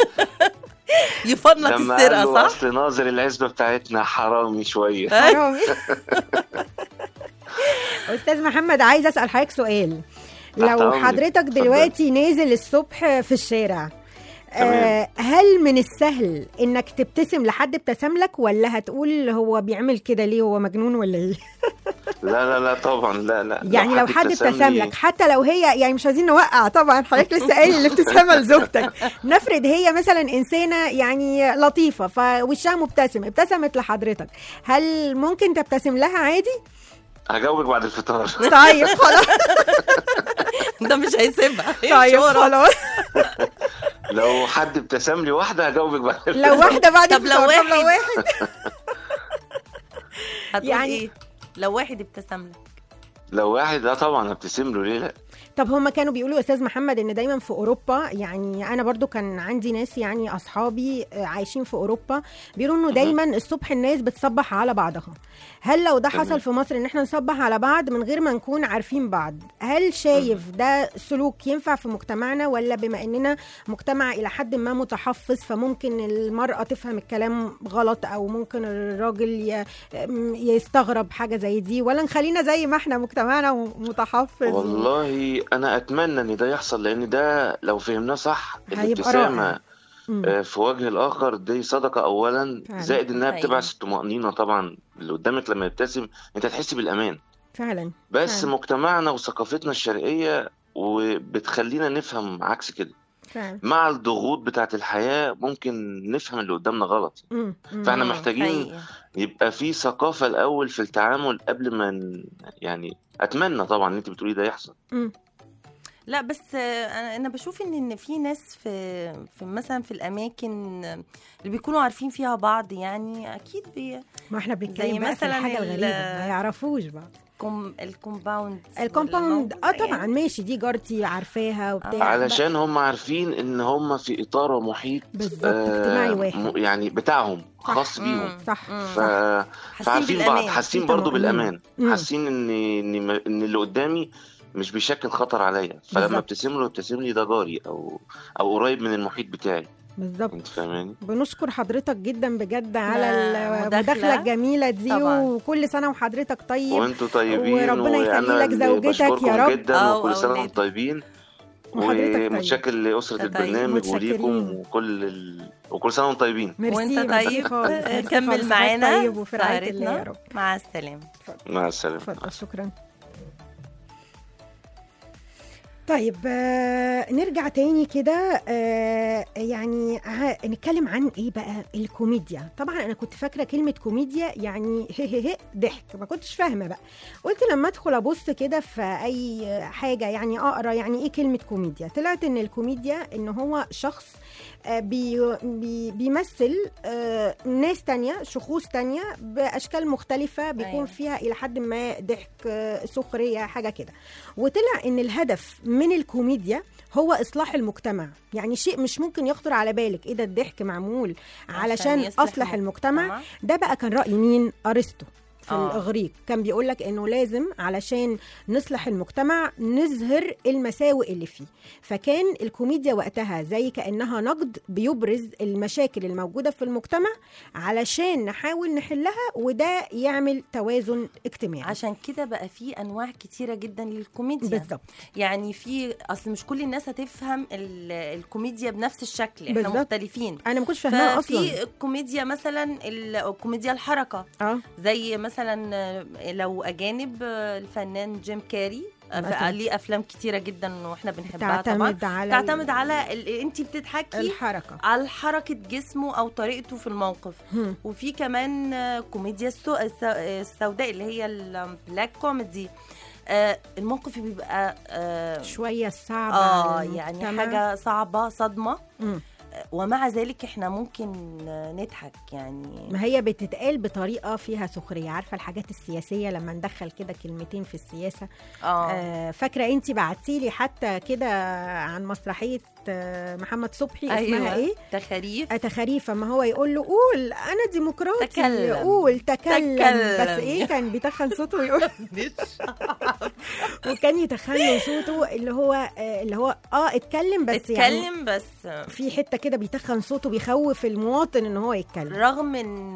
يفنط السرقه، صح؟ اصل ناظر العزبه بتاعتنا حرامي شويه. حرامي. استاذ محمد، عايز اسال حضرتك سؤال. لو حضرتك دلوقتي نازل الصبح في الشارع، هل من السهل انك تبتسم لحد ابتسم لك، ولا هتقول هو بيعمل كده ليه، هو مجنون ولا ايه؟ لا طبعا، لا يعني لو حد ابتسم لك، حتى لو هي يعني مش عايزين نوقع طبعا، حضرتك لسه قايل الابتسامه لزوجتك، نفرض هي مثلا انسانه يعني لطيفه فوشها مبتسم، ابتسمت لحضرتك، هل ممكن تبتسم لها عادي؟ هجاوبك بعد الفطار. طيب خلاص. ده مش هيسيبها. طيب خلاص. لو حد ابتسم لي واحده هجاوبك بعد الفطار. لو واحده بعد الفطار. طب لو واحد هتقول يعني ايه؟ لو واحد ابتسم لك. لو واحد طبعا ابتسم له، ليه لا. طب هم كانوا بيقولوا يا استاذ محمد ان دايما في اوروبا، يعني انا برضو كان عندي ناس يعني اصحابي عايشين في اوروبا بيقولوا انه دايما الصبح الناس بتصبح على بعضها. هل لو ده حصل في مصر ان احنا نصبح على بعض من غير ما نكون عارفين بعض، هل شايف ده سلوك ينفع في مجتمعنا، ولا بما اننا مجتمع الى حد ما متحفظ فممكن المرأة تفهم الكلام غلط، او ممكن الراجل يستغرب حاجة زي دي، ولا نخلينا زي ما احنا مجتمعنا متحفظ؟ والله انا اتمنى ان ده يحصل، لان ده لو فهمناه صح الابتسامه في وجه الاخر دي صدقه اولا، زائد انها بتبعث الطمانينه طبعا اللي قدامك. لما يبتسم انت تحسي بالامان فعلا. بس مجتمعنا وثقافتنا الشرقيه وبتخلينا نفهم عكس كده. مع الضغوط بتاعت الحياه ممكن نفهم اللي قدامنا غلط. فاحنا محتاجين يبقى في ثقافه الاول في التعامل قبل ما يعني اتمنى طبعا ان انت بتقولي ده يحصل. لا بس انا بشوف ان في ناس في مثلا في الاماكن اللي بيكونوا عارفين فيها بعض، يعني اكيد ما احنا بنتكلم بقى في الحاجه الغريبه ما يعرفوش بقى. الكومباوند طبعا ماشي، دي جارتي عارفاها وبتاع، علشان هم عارفين ان هم في اطار ومحيط اجتماعي واحد يعني بتاعهم خاص بيهم. صح. فعارفين بعض، حاسين برضو بالامان، حاسين ان اللي قدامي مش بيشكل خطر عليا، فلما ابتسم لي ده جاري او قريب من المحيط بتاعي. بالظبط. انت فاهماني؟ بنشكر حضرتك جدا بجد على المداخله الجميله دي طبعا. وكل سنه وحضرتك طيب، وانتوا طيبين، وربنا يخلي لك زوجتك يا رب جدا، وكل سنه وانتم طيبين، ومتشكر لاسره البرنامج وليكم وكل سنه وانتم طيبين. وانت طيب. كمل معانا طيب وفي رعايه الله يا رب. مع السلامه. مع السلامه. اتفضل. شكرا. طيب نرجع تاني كده، يعني نتكلم عن ايه بقى؟ الكوميديا. طبعا انا كنت فاكره كلمه كوميديا يعني ضحك، ما كنتش فاهمه بقى. قلت لما ادخل ابص كده في اي حاجه يعني اقرا يعني ايه كلمه كوميديا، طلعت ان الكوميديا ان هو شخص بيمثل ناس تانية، شخوص تانية بأشكال مختلفة، بيكون فيها إلى حد ما ضحك، سخرية، حاجة كده. وطلع إن الهدف من الكوميديا هو إصلاح المجتمع، يعني شيء مش ممكن يخطر على بالك إيه ده، الضحك معمول علشان أصلح المجتمع. ده بقى كان رأي مين؟ أرسطو. في الإغريق كان بيقولك إنه لازم علشان نصلح المجتمع نظهر المساوئ اللي فيه، فكان الكوميديا وقتها زي كأنها نقد بيبرز المشاكل الموجودة في المجتمع علشان نحاول نحلها، وده يعمل توازن اجتماعي. عشان كده بقى في أنواع كتيرة جدا للكوميديا. بالضبط. يعني في أصل مش كل الناس هتفهم الكوميديا بنفس الشكل، احنا مختلفين. أنا ما كنتش فاهمها أصلا. في الكوميديا مثلا الكوميديا الحركة زي مثلا لو أجانب الفنان جيم كاري ليه أفلام كتيرة جدا وإحنا بنحبها طبعا. تعتمد على أنت بتضحكي الحركة، على حركة جسمه أو طريقته في الموقف. وفي كمان كوميديا السوداء اللي هي البلاك كوميدي، الموقف بيبقى شوية صعبة يعني حاجة صعبة، صدمة. ومع ذلك احنا ممكن نضحك. يعني ما هي بتتقال بطريقه فيها سخريه. عارفه الحاجات السياسيه لما ندخل كده كلمتين في السياسه؟ فاكره انت بعتيلي حتى كده عن مسرحيه محمد صبحي اسمها ايه؟ تخاريف. ما هو يقول له قول انا ديمقراطي، قول تكلم. بس ايه كان بيتخن صوته ويقول وكان يتخن صوته اللي هو اتكلم بس اتكلم بس في حته كده بيتخن صوته بيخوف المواطن ان هو يتكلم. رغم ان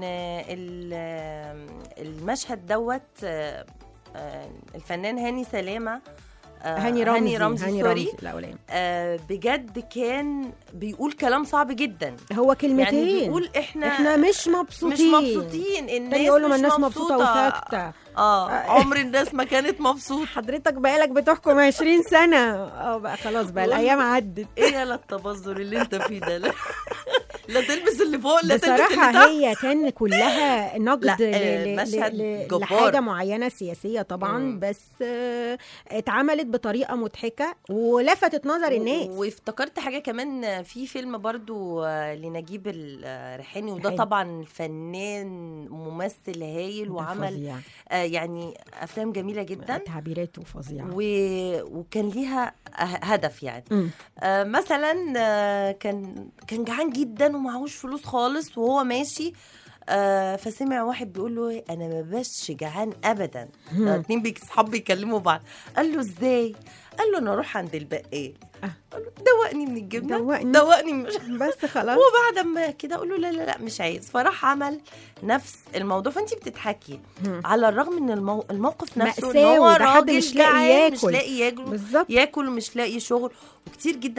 المشهد دوت الفنان هاني سلامة هاني رمزي سوري بجد كان بيقول كلام صعب جدا. هو كلمتين يعني بيقول احنا مش مبسوطين الناس يقولوا ما الناس مبسوطة وساكتة. عمر الناس ما كانت مبسوط. حضرتك بقالك بتحكم 20 سنة بقى خلاص بقى الأيام عدت. ايه يا التبذر اللي انت فيه ده؟ لا تلبس اللي فوق لا تلبس اللي تحت. بصراحة هي كان كلها نقد لحاجة معينة سياسية طبعا، بس اتعملت بطريقة مضحكة ولفتت نظر الناس. وافتكرت حاجة كمان في فيلم برضو لنجيب الريحاني، وده طبعا فنان ممثل هايل وعمل يعني أفلام جميلة جدا، تعبيراته فظيعة وكان ليها هدف. يعني مثلا كان جعان جدا ومعهوش فلوس خالص وهو ماشي، فسمع واحد بيقول له انا ما بقاش جعان ابدا. اتنين صحاب بيكلموا بعض. قال له ازاي؟ قال له انا اروح عند البقال قال له دوقني من الجبنه، دوقني بس خلاص. وبعد ما كده اقول له لا مش عايز، فراح عمل نفس الموضوع. فانت بتضحكي على الرغم ان الموقف نفسه ان هو راجل مش لاقي ياكل ومش لاقي شغل. وكتير جدا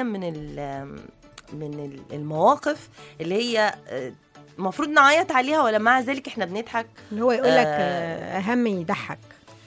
من المواقف اللي هي المفروض نعيط عليها ولا مع ذلك احنا بنضحك. اللي هو يقول لك هم يضحك.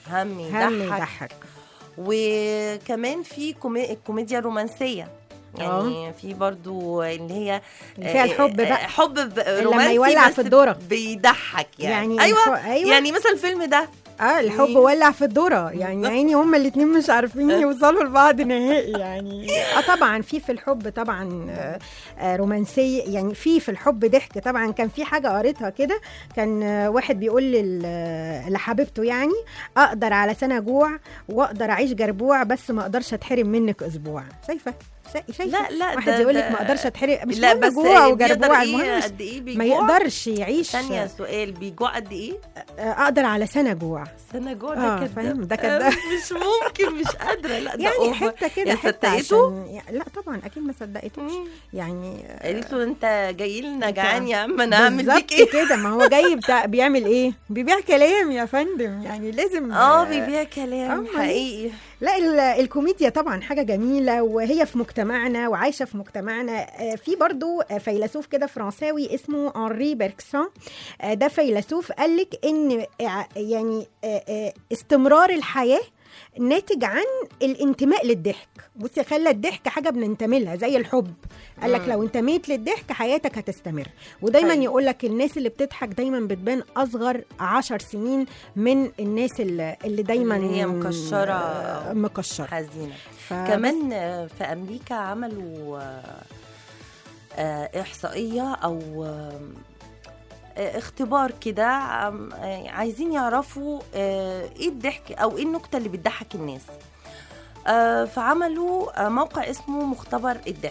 وكمان في الكوميديا الرومانسية، يعني في برضو اللي هي فيها الحب بقى، حب رومانسي لما يولع في الدورة بيضحك يعني أيوة. يعني مثلا الفيلم ده الحب ولع في الدورة، يعني عيني هما الاتنين مش عارفين يوصلوا لبعض نهائي. يعني طبعا في الحب طبعا رومانسي، يعني في الحب ضحك طبعا. كان في حاجة قريتها كده، كان واحد بيقول لحبيبته يعني اقدر على سنة جوع واقدر اعيش جربوع، بس ما اقدرش اتحرم منك اسبوع. شايفة لا واحد يقول لك ما اقدرش اتحرق، مش مهم جوع وجربوع، المهم ما يقدرش يعيش. ثانيه سؤال، بيجوع قد ايه؟ اقدر على سنه جوع ده فاهم؟ ده كده مش ممكن، مش قادره. لا ده يعني حته كده صدقته؟ لا طبعا اكيد ما صدقتوش. يعني قالت له انت جاي لنا جعان يا عم، انا هعمل بيك ايه كده؟ ما هو جاي بيعمل ايه؟ بيبيع كلام يا فندم، يعني لازم بيبيع كلام حقيقي. لا الكوميديا طبعا حاجة جميلة وهي في مجتمعنا وعايشة في مجتمعنا. في برضو فيلسوف كده فرنساوي اسمه أنري بيركسون، ده فيلسوف قالك إن يعني استمرار الحياة ناتج عن الانتماء للضحك. بصي، خلى الضحك حاجة بننتمي لها زي الحب. قال لك لو انتميت للضحك حياتك هتستمر. ودايما يقول لك الناس اللي بتضحك دايما بتبان أصغر 10 سنين من الناس اللي دايما هي مكشرة حزينة. كمان في أمريكا عملوا إحصائية أو اختبار كده، عايزين يعرفوا ايه الضحك او ايه النكتة اللي بتضحك الناس. فعملوا موقع اسمه مختبر الضحك.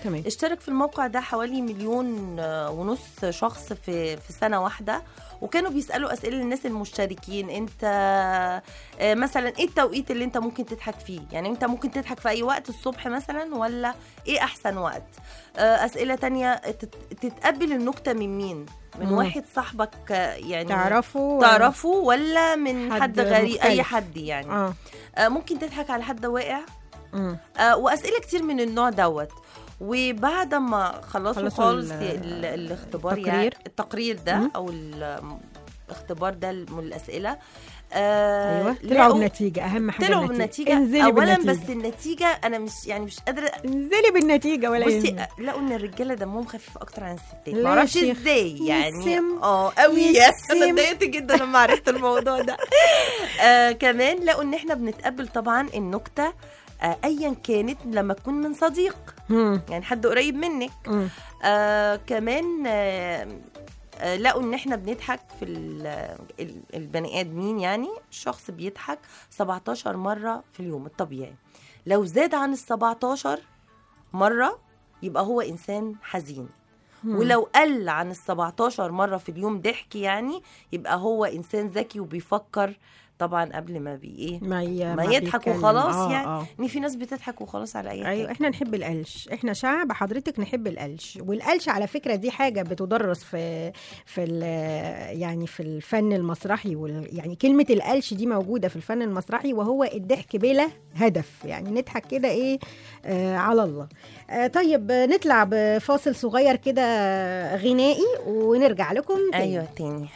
تمام. اشترك في الموقع ده حوالي 1.5 مليون شخص في سنة واحدة، وكانوا بيسألوا أسئلة للناس المشتركين. انت مثلا ايه التوقيت اللي انت ممكن تضحك فيه؟ يعني انت ممكن تضحك في اي وقت الصبح مثلا، ولا ايه احسن وقت؟ أسئلة تانية، تتقبل النكتة من مين؟ من واحد صاحبك يعني تعرفه ولا من حد غريب، اي حد يعني. ممكن تضحك على حد واقع. وأسئلة كتير من النوع دوت. وبعد ما خلصوا خالص الاختبار يعني التقرير ده او الاختبار ده من الأسئلة، ايوه طلعوا بنتيجة. اهم حاجة طلعوا بالنتيجة اولا، بس النتيجة انا مش قادرة انزلي بالنتيجة ولا بصي. لقوا ان الرجالة دمهم خفيف اكتر عن الستات، معرفش ازاي يعني. قوي انا اتضايقت جدا لما عرفت الموضوع ده. كمان لقوا ان احنا بنتقبل طبعا النكتة ايا كانت لما تكون من صديق، يعني حد قريب منك. كمان لقوا ان احنا بنضحك في البني ادمين، يعني الشخص بيضحك 17 مرة في اليوم الطبيعي. لو زاد عن 17 مرة يبقى هو انسان حزين، ولو قل عن 17 مرة في اليوم ضحك يعني يبقى هو انسان ذكي وبيفكر طبعا قبل ما ما يضحك وخلاص. يعني ان في ناس بتضحك وخلاص على اي حاجه. ايوه احنا نحب القلش، احنا شعب حضرتك نحب القلش. والقلش على فكره دي حاجه بتدرس في يعني في الفن المسرحي، يعني كلمه القلش دي موجوده في الفن المسرحي، وهو الضحك بلا هدف، يعني نضحك كده ايه على الله. طيب نطلع بفاصل صغير كده غنائي ونرجع لكم تاني. ايوه تاني.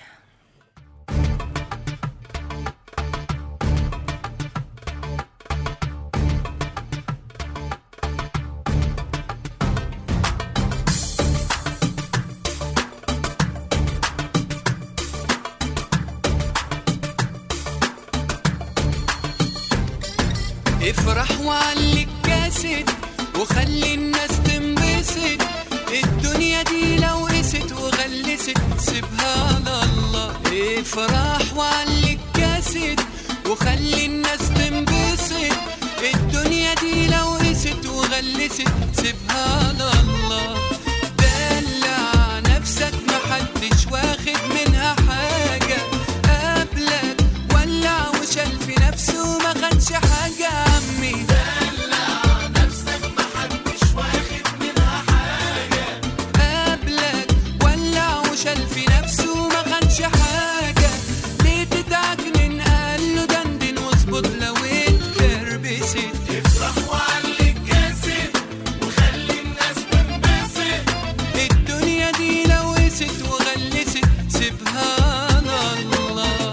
افرح وعلي الكاسد وخلي الناس تنبسط، الدنيا دي لو قست وغلست سيبها على الله. افرح وعلي الكاسد وخلي الناس تنبسط، الدنيا دي لو قست وغلست سيبها على الله. دلع نفسك محدش واخد منها حاجة قبلك، ولع وشال في نفسه ما خدش حاجة. عمي دلع نفسك محدش واخد منها حاجة قبلك، ولع وشال في نفسه ما خدش حاجة. ليه تتعجنن؟ قال له دندن واظبط لو اتكربست. افرح وعلي الكاسد وخلي الناس تنبسط، الدنيا دي لو قست وغلست سيبها على الله.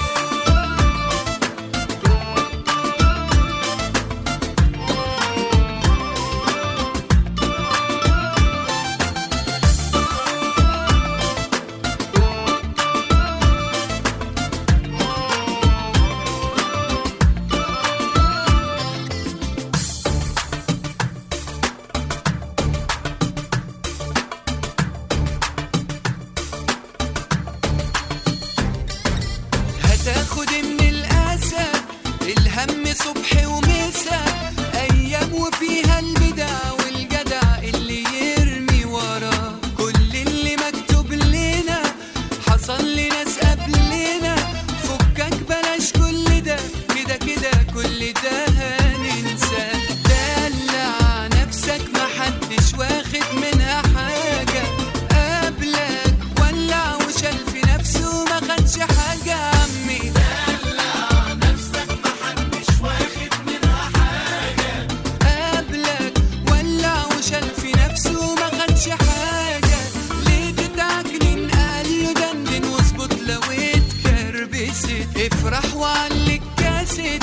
هتاخد من الأسى الهم صبح ومسا، أيام وفيها البدع والجدع اللي يرمي وراه كل اللي مكتوب لنا. حصل لناس قبلنا، فكك بلاش كل ده، كده كده كل ده هننسى. دلع نفسك محدش واخد منها حاجة قبلك، ولع وشال في نفسه ما خدش حاجة. عمي دلع نفسك محدش واخد منها حاجة قبلك، ولع وشال في نفسه ما خدش حاجة. ليه تتعجنن؟ قال له دندن واظبط لو اتكربست. افرح وعلي الكاسد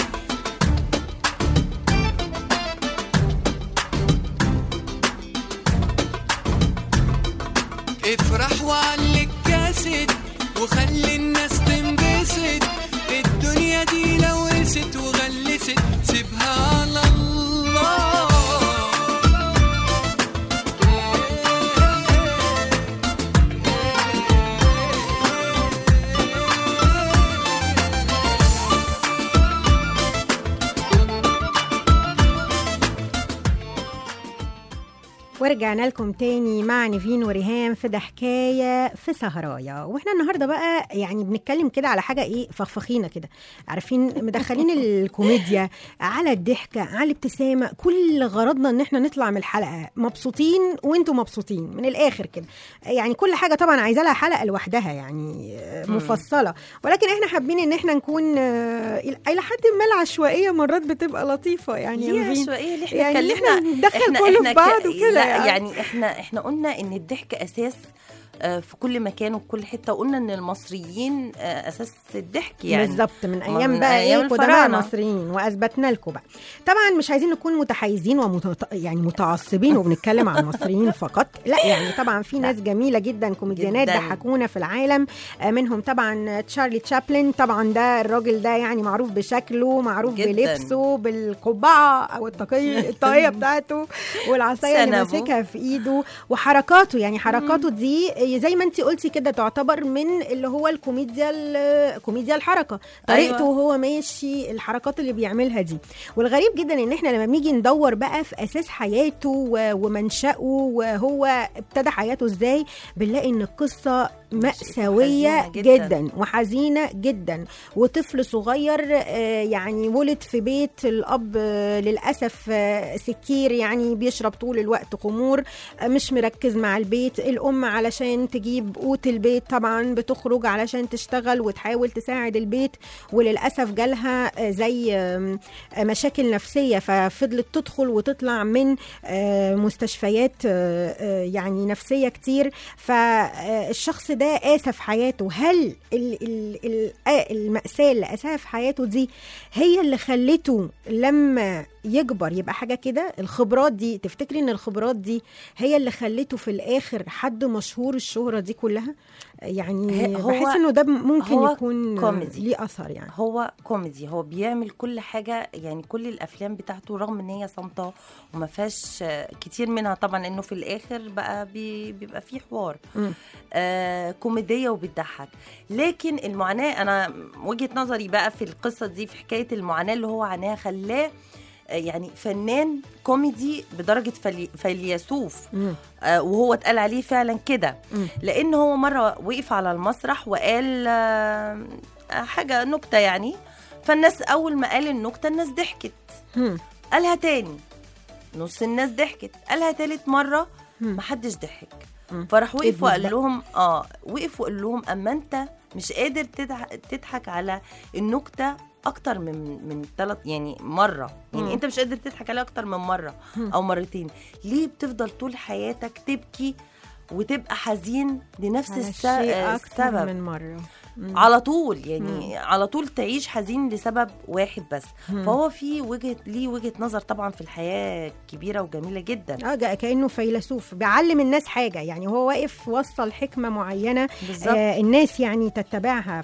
افرح وعلي الكاسد وخلي الناس تنبسط، الدنيا دي لو قست وغلست سيبها على الله. ورجعنا لكم تاني مع نيفين وريهام في ضحكاية في سهرايا. واحنا النهارده بقى يعني بنتكلم كده على حاجه ايه، فخفخينه كده، عارفين، مدخلين الكوميديا على الضحكه على الابتسامه. كل غرضنا ان احنا نطلع من الحلقه مبسوطين وانتم مبسوطين من الاخر كده. يعني كل حاجه طبعا عايزه لها حلقه لوحدها يعني مفصله، ولكن احنا حابين ان احنا نكون الى حد ما العشوائيه مرات بتبقى لطيفه يعني. هي عشوائيه اللي احنا يعني اتكلمنا، ندخل كله في بعض وكده يعني احنا قلنا ان الضحك اساس في كل مكان وفي كل حته، وقلنا ان المصريين اساس الضحك يعني بالظبط من ايام بقى ايه قدماء المصريين، واثبتنا لكم بقى. طبعا مش عايزين نكون متحيزين يعني متعصبين وبنتكلم عن المصريين فقط، لا يعني طبعا في ناس جميله جدا كوميديانات ضحكونا في العالم. منهم طبعا تشارلي تشابلن، طبعا ده الراجل ده يعني معروف بشكله، معروف بلبسه، بالقبعه او الطاقيه بتاعته والعصايه اللي ماسكها في ايده وحركاته. يعني حركاته دي زي ما انتي قلتي كده تعتبر من اللي هو كوميديا الحركه، طريقته أيوة. وهو ماشي، الحركات اللي بيعملها دي. والغريب جدا ان احنا لما بنيجي ندور بقى في اساس حياته ومنشأه وهو ابتدى حياته ازاي، بنلاقي ان القصه مأساوية جدا وحزينة جدا. وطفل صغير يعني ولد في بيت الأب للأسف سكير، يعني بيشرب طول الوقت خمور، مش مركز مع البيت. الأم علشان تجيب قوت البيت طبعا بتخرج علشان تشتغل وتحاول تساعد البيت، وللأسف جالها زي مشاكل نفسية، ففضلت تدخل وتطلع من مستشفيات يعني نفسية كتير. فالشخص ده قاسى في حياته. هل المأساة اللي قاساها في حياته دي هي اللي خلته لما يكبر يبقى حاجة كده؟ الخبرات دي، تفتكري ان الخبرات دي هي اللي خلته في الاخر حد مشهور الشهرة دي كلها؟ يعني بحس انه ده ممكن يكون كوميدي ليه اثر. يعني هو كوميدي، هو بيعمل كل حاجة. يعني كل الافلام بتاعته رغم ان هي صامتة وما فيهاش كتير منها طبعا، انه في الاخر بقى بيبقى فيه حوار كوميدية وبتضحك. لكن المعاناة، انا وجهة نظري بقى في القصة دي في حكاية المعاناة اللي هو عاناها خلاه يعني فنان كوميدي بدرجة فيلسوف. وهو اتقال عليه فعلا كده، لأنه هو مرة وقف على المسرح وقال حاجة نكتة يعني، فالناس أول ما قال النكتة الناس ضحكت. قالها تاني نص الناس ضحكت، قالها تالت مرة محدش ضحك. فراح وقف وقال لهم وقف وقال لهم أما أنت مش قادر تضحك على النكتة اكتر من 3 يعني مره، يعني انت مش قادر تضحك عليها اكتر من مره او مرتين، ليه بتفضل طول حياتك تبكي وتبقى حزين لنفس السبب من مره على طول؟ يعني على طول تعيش حزين لسبب واحد بس. فهو في ليه وجهة نظر طبعا في الحياة كبيرة وجميلة جدا. كأنه فيلسوف بيعلم الناس حاجة. يعني هو واقف وصل حكمة معينة الناس يعني تتبعها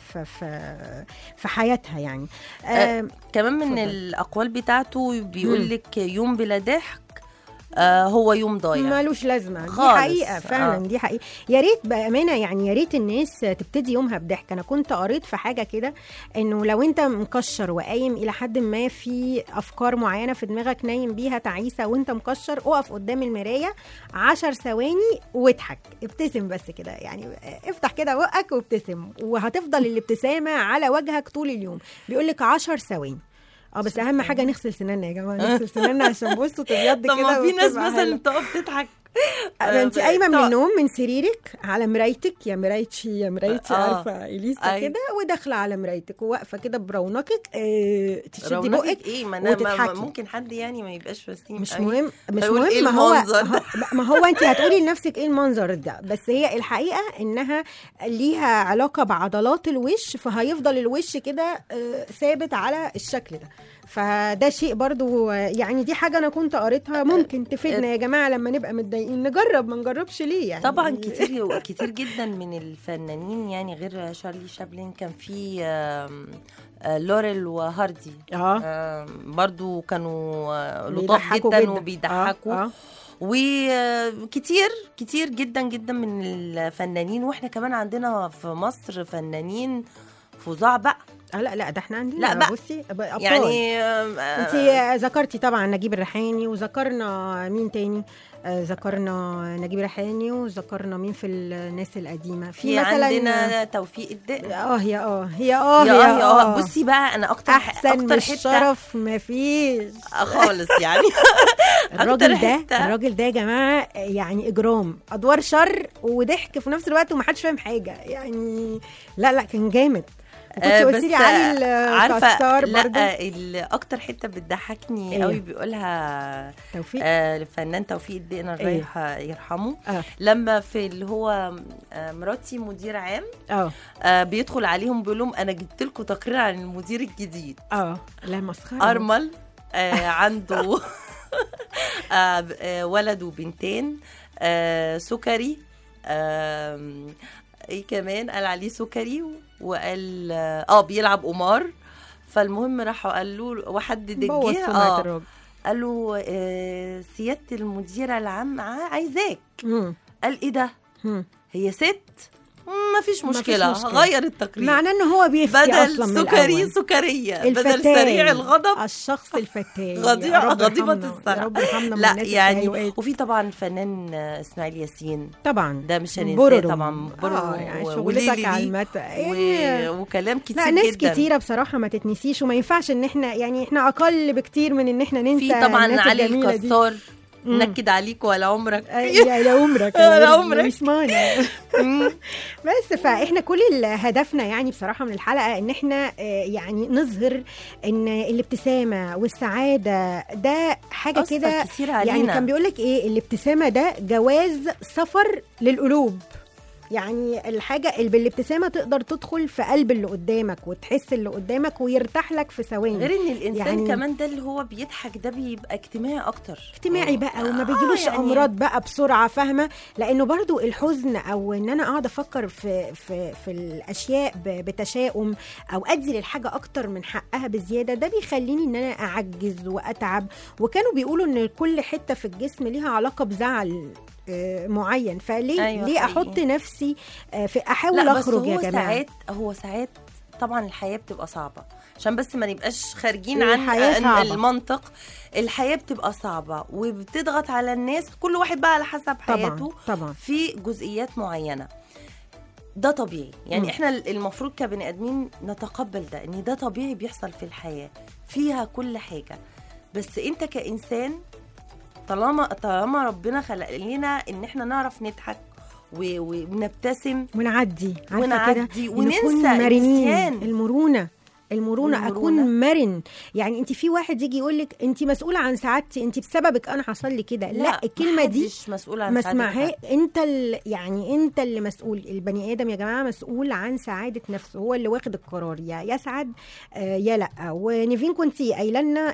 في حياتها يعني. كمان من الأقوال بتاعته بيقول لك يوم بلا ضحك هو يوم ضايع، مالوش لازمه. دي حقيقه فعلا. دي حقيقه. يا ريت بامانه يعني يا ريت الناس تبتدي يومها بضحك. انا كنت قريت في حاجه كده انه لو انت مكشر وقايم الى حد ما في افكار معينه في دماغك نايم بيها تعيسه وانت مكشر، اقف قدام المرايه 10 ثواني واضحك، ابتسم بس كده، يعني افتح كده بقك وابتسم، وهتفضل الابتسامه على وجهك طول اليوم. بيقول لك 10 ثواني. بس اهم حاجه نغسل سناننا يا جماعه، نغسل سناننا عشان بصوا تبيض كده. طب ما في ناس مثلا تقف تضحك انت قايمه من النوم من سريرك على مرايتك، يا مرايتي عارفه اليسا كده، وداخله على مرايتك وواقفه كده برونقك، تشدي بقك وتضحكي. ممكن حد يعني ما يبقاش وسيم، مش مهم إيه ما هو انت هتقولي لنفسك ايه المنظر ده، بس هي الحقيقه انها ليها علاقه بعضلات الوش، فهيفضل الوش كده ثابت على الشكل ده. فده شيء برضو يعني دي حاجة أنا كنت قريتها ممكن تفيدنا يا جماعة لما نبقى متضايقين، نجرب ما نجربش ليه يعني. طبعا كتير جدا من الفنانين يعني غير شارلي شابلين كان في لوريل وهاردي برضو كانوا لطاف جدا وبيضحكوا وكتير جدا جدا من الفنانين. واحنا كمان عندنا في مصر فنانين فظاع بقى لا ده احنا عندنا لا بقى. بصي أبطال. يعني انت ذكرتي طبعا نجيب الريحاني، وذكرنا مين تاني؟ ذكرنا نجيب الريحاني، وذكرنا مين في الناس القديمه؟ في مثلا عندنا توفيق الدقن. هي بصي بقى انا احسن من الشرف مفيش خالص يعني. الراجل ده يا جماعه يعني اجرام، ادوار شر وضحك في نفس الوقت ومحدش فاهم حاجه يعني. لا كان جامد. كنت قلتي لي علي الكسار برضه. اكتر حته بتضحكني قوي بيقولها توفيق الفنان توفيق الدقن الله يرحمه. لما في اللي هو مراتي مدير عام بيدخل عليهم بيقول لهم انا جبت لكم تقرير عن المدير الجديد. لا مسخره. ارمل عنده ولد وبنتين، سكري، ايه كمان قال عليه سكري، وقال بيلعب قمار. فالمهم راحوا قال له وحدد الجهه قال له سياده المديره العامه عايزاك. قال ايه ده؟ هي ست؟ ما فيش مشكلة. غير التقرير، معناه ان هو بيفتي بدل اصلا سكري سكرية، بدل سريع الغضب الشخص الفتان غضيبة السرعة. رب ارحمنا من لا الناس يعني وفي طبعا الفنان اسماعيل ياسين طبعا ده مش هننساه طبعا. يعني شغلتك على وكلام كتير لا ناس جدا. كتيرة بصراحة ما تتنسيش، وما ينفعش ان احنا يعني احنا اقل بكتير من ان احنا ننسى. في طبعا علي الكسار نكد عليك ولا عمرك يا عمرك ولا عمرك اسمعنا. بس فاحنا كل هدفنا يعني بصراحه من الحلقه ان احنا يعني نظهر ان الابتسامه والسعاده ده حاجه كده يعني. كان بيقول لك ايه؟ الابتسامه ده جواز سفر للقلوب. يعني الحاجة اللي بالابتسامة تقدر تدخل في قلب اللي قدامك وتحس اللي قدامك ويرتاح لك في ثواني. غير ان الانسان يعني كمان ده اللي هو بيضحك ده بيبقى اجتماعي اكتر، اجتماعي بقى وما بيجيلوش يعني امراض بقى بسرعة، فاهمة؟ لانه برضو الحزن او ان انا اقعد افكر في الاشياء بتشاؤم او ادي للحاجة اكتر من حقها بزيادة، ده بيخليني ان انا اعجز واتعب. وكانوا بيقولوا ان كل حتة في الجسم ليها علاقة بزعل معين، فليه ليه احط نفسي في احاول اخرج يا جماعه؟ هو ساعات طبعا الحياه بتبقى صعبه، عشان بس ما نبقاش خارجين عن المنطق. الحياه بتبقى صعبه وبتضغط على الناس، كل واحد بقى على حسب حياته طبعا في جزئيات معينه. ده طبيعي يعني. احنا المفروض كبني ادمين نتقبل ده، ان ده طبيعي بيحصل في الحياه فيها كل حاجه. بس انت كإنسان طالما ربنا خلق لنا ان احنا نعرف نضحك ونبتسم ونعدي وننسى مرنين. المرونة أكون مرن. يعني أنت في واحد يجي يقولك أنت مسؤولة عن سعادتي، أنت بسببك أنا حصل لي كده. لا الكلمة دي مسؤولة عن ما اسمعها. يعني أنت اللي مسؤول. البني آدم يا جماعة مسؤول عن سعادة نفسه، هو اللي واخد القرار يا يسعد يا لا. ونيفين كنتي قايله لنا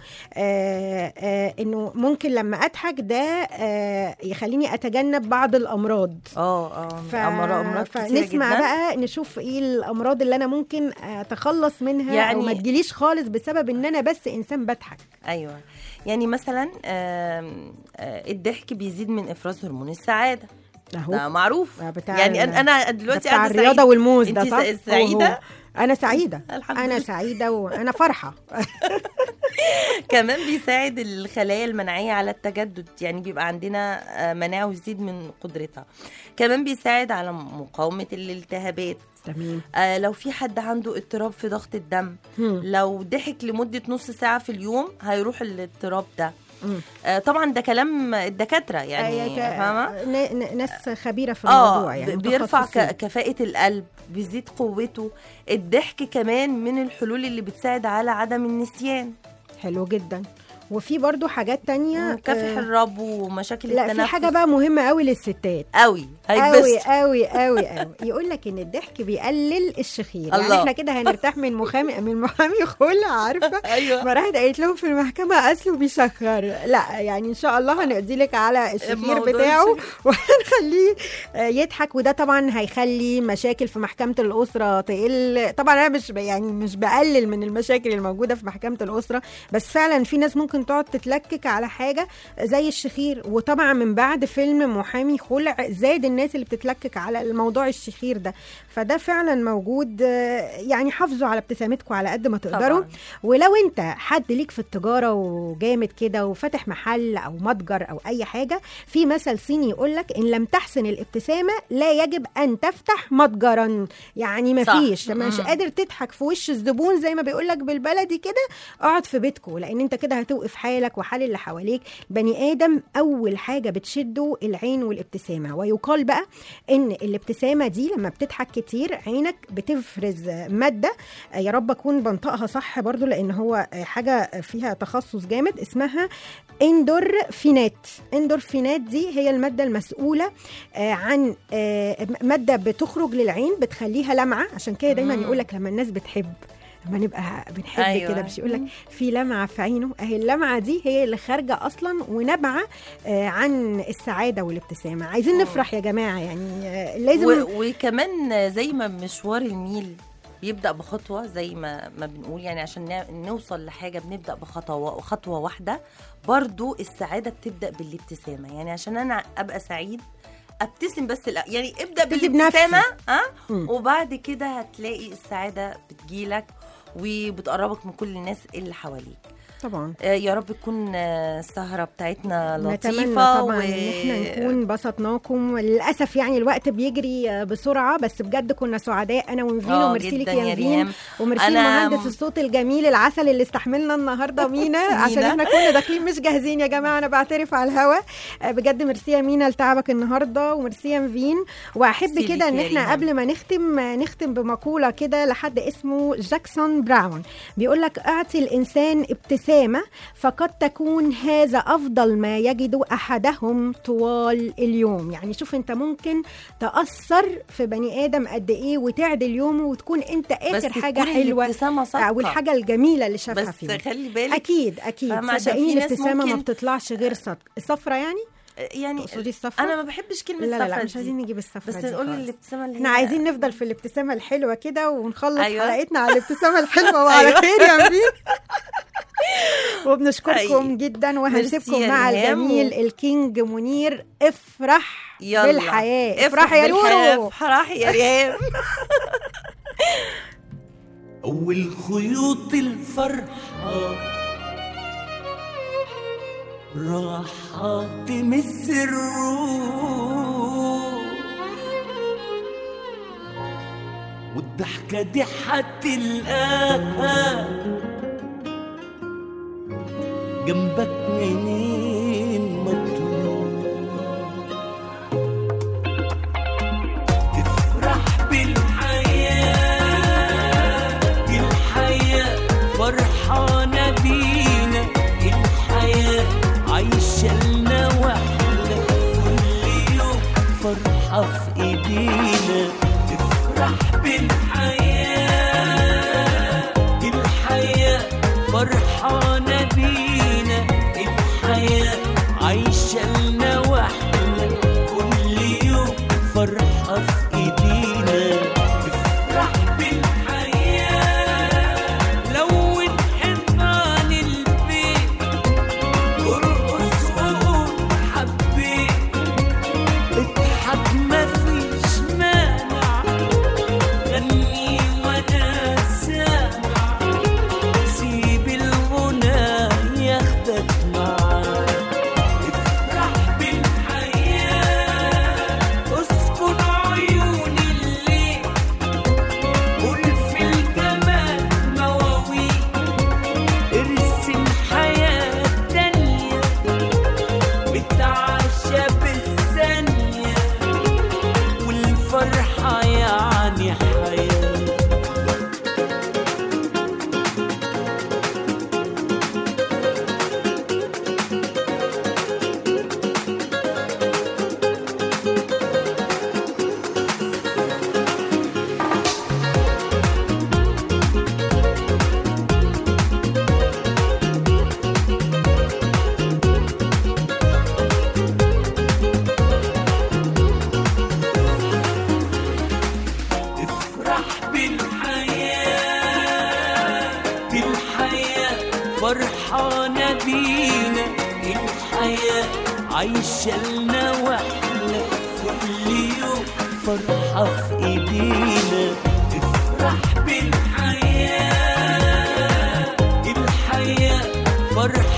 إنه ممكن لما أضحك ده يخليني أتجنب بعض الأمراض. أمراض كتيرة نسمع جدا. بقى نشوف إيه الأمراض اللي أنا ممكن أتخلص منها يعني، وما تجيليش خالص بسبب ان انا بس انسان بضحك. ايوه يعني مثلا الضحك بيزيد من افراز هرمون السعاده، ده معروف يعني. انا دلوقتي بتاع الرياضه والموز ده صح؟ سعيده؟ انا سعيده انا سعيده وانا فرحه. كمان بيساعد الخلايا المناعيه على التجدد، يعني بيبقى عندنا مناعه ويزيد من قدرتها. كمان بيساعد على مقاومه الالتهابات. تمام. لو في حد عنده اضطراب في ضغط الدم، لو ضحك لمده نص ساعه في اليوم هيروح الاضطراب ده. طبعا ده كلام الدكاتره يعني، فاهمه؟ ناس خبيره في الموضوع يعني. بيرفع كفاءه القلب، بيزيد قوته. الضحك كمان من الحلول اللي بتساعد على عدم النسيان. حلو جدا. وفي برضو حاجات تانية كافح الربو ومشاكل التنفس. لا في حاجة بقى مهمة قوي للستات قوي يقول لك ان الضحك بيقلل الشخير. يعني احنا كده هنرتاح من محامي خلع، عارفة؟ أيوة. ما راحت قالت لهم في المحكمة اصله بيشخر. لا يعني ان شاء الله هنقضي لك على الشخير بتاعه وهنخليه يضحك. وده طبعا هيخلي مشاكل في محكمة الأسرة تقل. طبعا انا مش بقلل من المشاكل الموجودة في محكمة الأسرة، بس فعلا في ناس ممكن ممكن تقعد تتلكك على حاجه زي الشخير. وطبعا من بعد فيلم محامي خلع زاد الناس اللي بتتلكك على الموضوع الشخير ده. فده فعلا موجود. يعني حافظوا على ابتسامتكم على قد ما تقدروا طبعا. ولو انت حد ليك في التجاره وجامد كده وفاتح محل او متجر او اي حاجه، في مثل صيني يقولك ان لم تحسن الابتسامه لا يجب ان تفتح متجرا. يعني مفيش مش قادر تضحك في وش الزبون زي ما بيقولك بالبلدي كده، اقعد في بيتكم، لان انت كده هتوقف حالك وحال اللي حواليك. بني ادم اول حاجه بتشده العين والابتسامه. ويقال بقى ان الابتسامه دي لما بتضحك كتير عينك بتفرز ماده، يا رب اكون بنطقها صح برضو لان هو حاجه فيها تخصص جامد، اسمها اندورفينات. اندورفينات دي هي الماده المسؤوله عن ماده بتخرج للعين بتخليها لمعه. عشان كده دايما يقولك لما الناس بتحب، لما نبقى بنحب أيوة. كده مش يقولك في لمعه في عينه، اهي اللمعه دي هي اللي خارجه اصلا ونبعه عن السعاده والابتسامه. عايزين نفرح يا جماعه، يعني لازم وكمان زي ما مشوار الميل بيبدأ بخطوة زي ما بنقول، يعني عشان نوصل لحاجة بنبدأ بخطوة واحدة. برضو السعادة بتبدأ بالابتسامة. يعني عشان أنا أبقى سعيد ابتسم بس يعني ابدأ بالابتسامة وبعد كده هتلاقي السعادة بتجيلك وبتقربك من كل الناس اللي حواليك طبعا. يا رب تكون السهرة بتاعتنا لطيفة. نتمنى طبعا ان احنا نكون بسطناكم. للأسف يعني الوقت بيجري بسرعة، بس بجد كنا سعداء انا ونفين. وميرسي لك يا نفين، وميرسي مهندس الصوت الجميل العسل اللي استحملنا النهاردة مينا عشان احنا كنا داخلين مش جاهزين يا جماعة، انا بعترف على الهوا. بجد ميرسي يا مينا لتعبك النهاردة، وميرسي يا نفين. واحب كده ان احنا قبل ما نختم بمقولة كده لحد اسمه جاكسون براون، بيقولك اعطي الانسان ابتسامة فقد تكون هذا أفضل ما يجد أحدهم طوال اليوم. يعني شوف أنت ممكن تأثر في بني آدم قد إيه وتعدل يومه وتكون أنت آخر حاجة حلوة والحاجة الجميلة اللي شافها فيه. بس خلي بالك أكيد صدقيني الابتسامة ما بتطلعش غير الصفرة. يعني انا ما بحبش كلمه الصفرة. لا مش عايزين نجيب الصفرة بس نقول الابتسامه اللي احنا عايزين نفضل في الابتسامه الحلوه كده ونخلص حلقتنا على الابتسامه الحلوه وعلى خير يا مين. وبنشكركم جدا، وهنسيبكم مع الجميل الكينج منير. افرح بالحياه، افرح يا نورو، افرح يا ريم. اول خيوط الفرحه راح تمس الروح، والضحكة دي هتلقاها جنبك منين ما تروح. افرح بالحياة، الحياة فرحانة بينا، الحياة عايشة لنا واحنا، كل يوم فرحة في ايدينا. افرح بالحياة، الحياة فرحانة بينا، الحياة عايشة لنا واحنا، كل يوم فرحة في ايدينا. افرح بالحياة، لون حيطان البيت، ارقص وقول حبيت، اضحك مفيش مانع، غني وانا سامع، سيب الغنى ياخدك معاه. افرح بالحياة، اسكن عيون الليل، قول في الجمال مواويل، ارسم حياة تانية بتعشى بالثانية، والفرحة يعني حياة. افرح بالحياة، الحياة فرحانة بينا، عايشة لنا واحنا كل يوم فرحة في ايدينا. افرح بالحياة، الحياة فرحة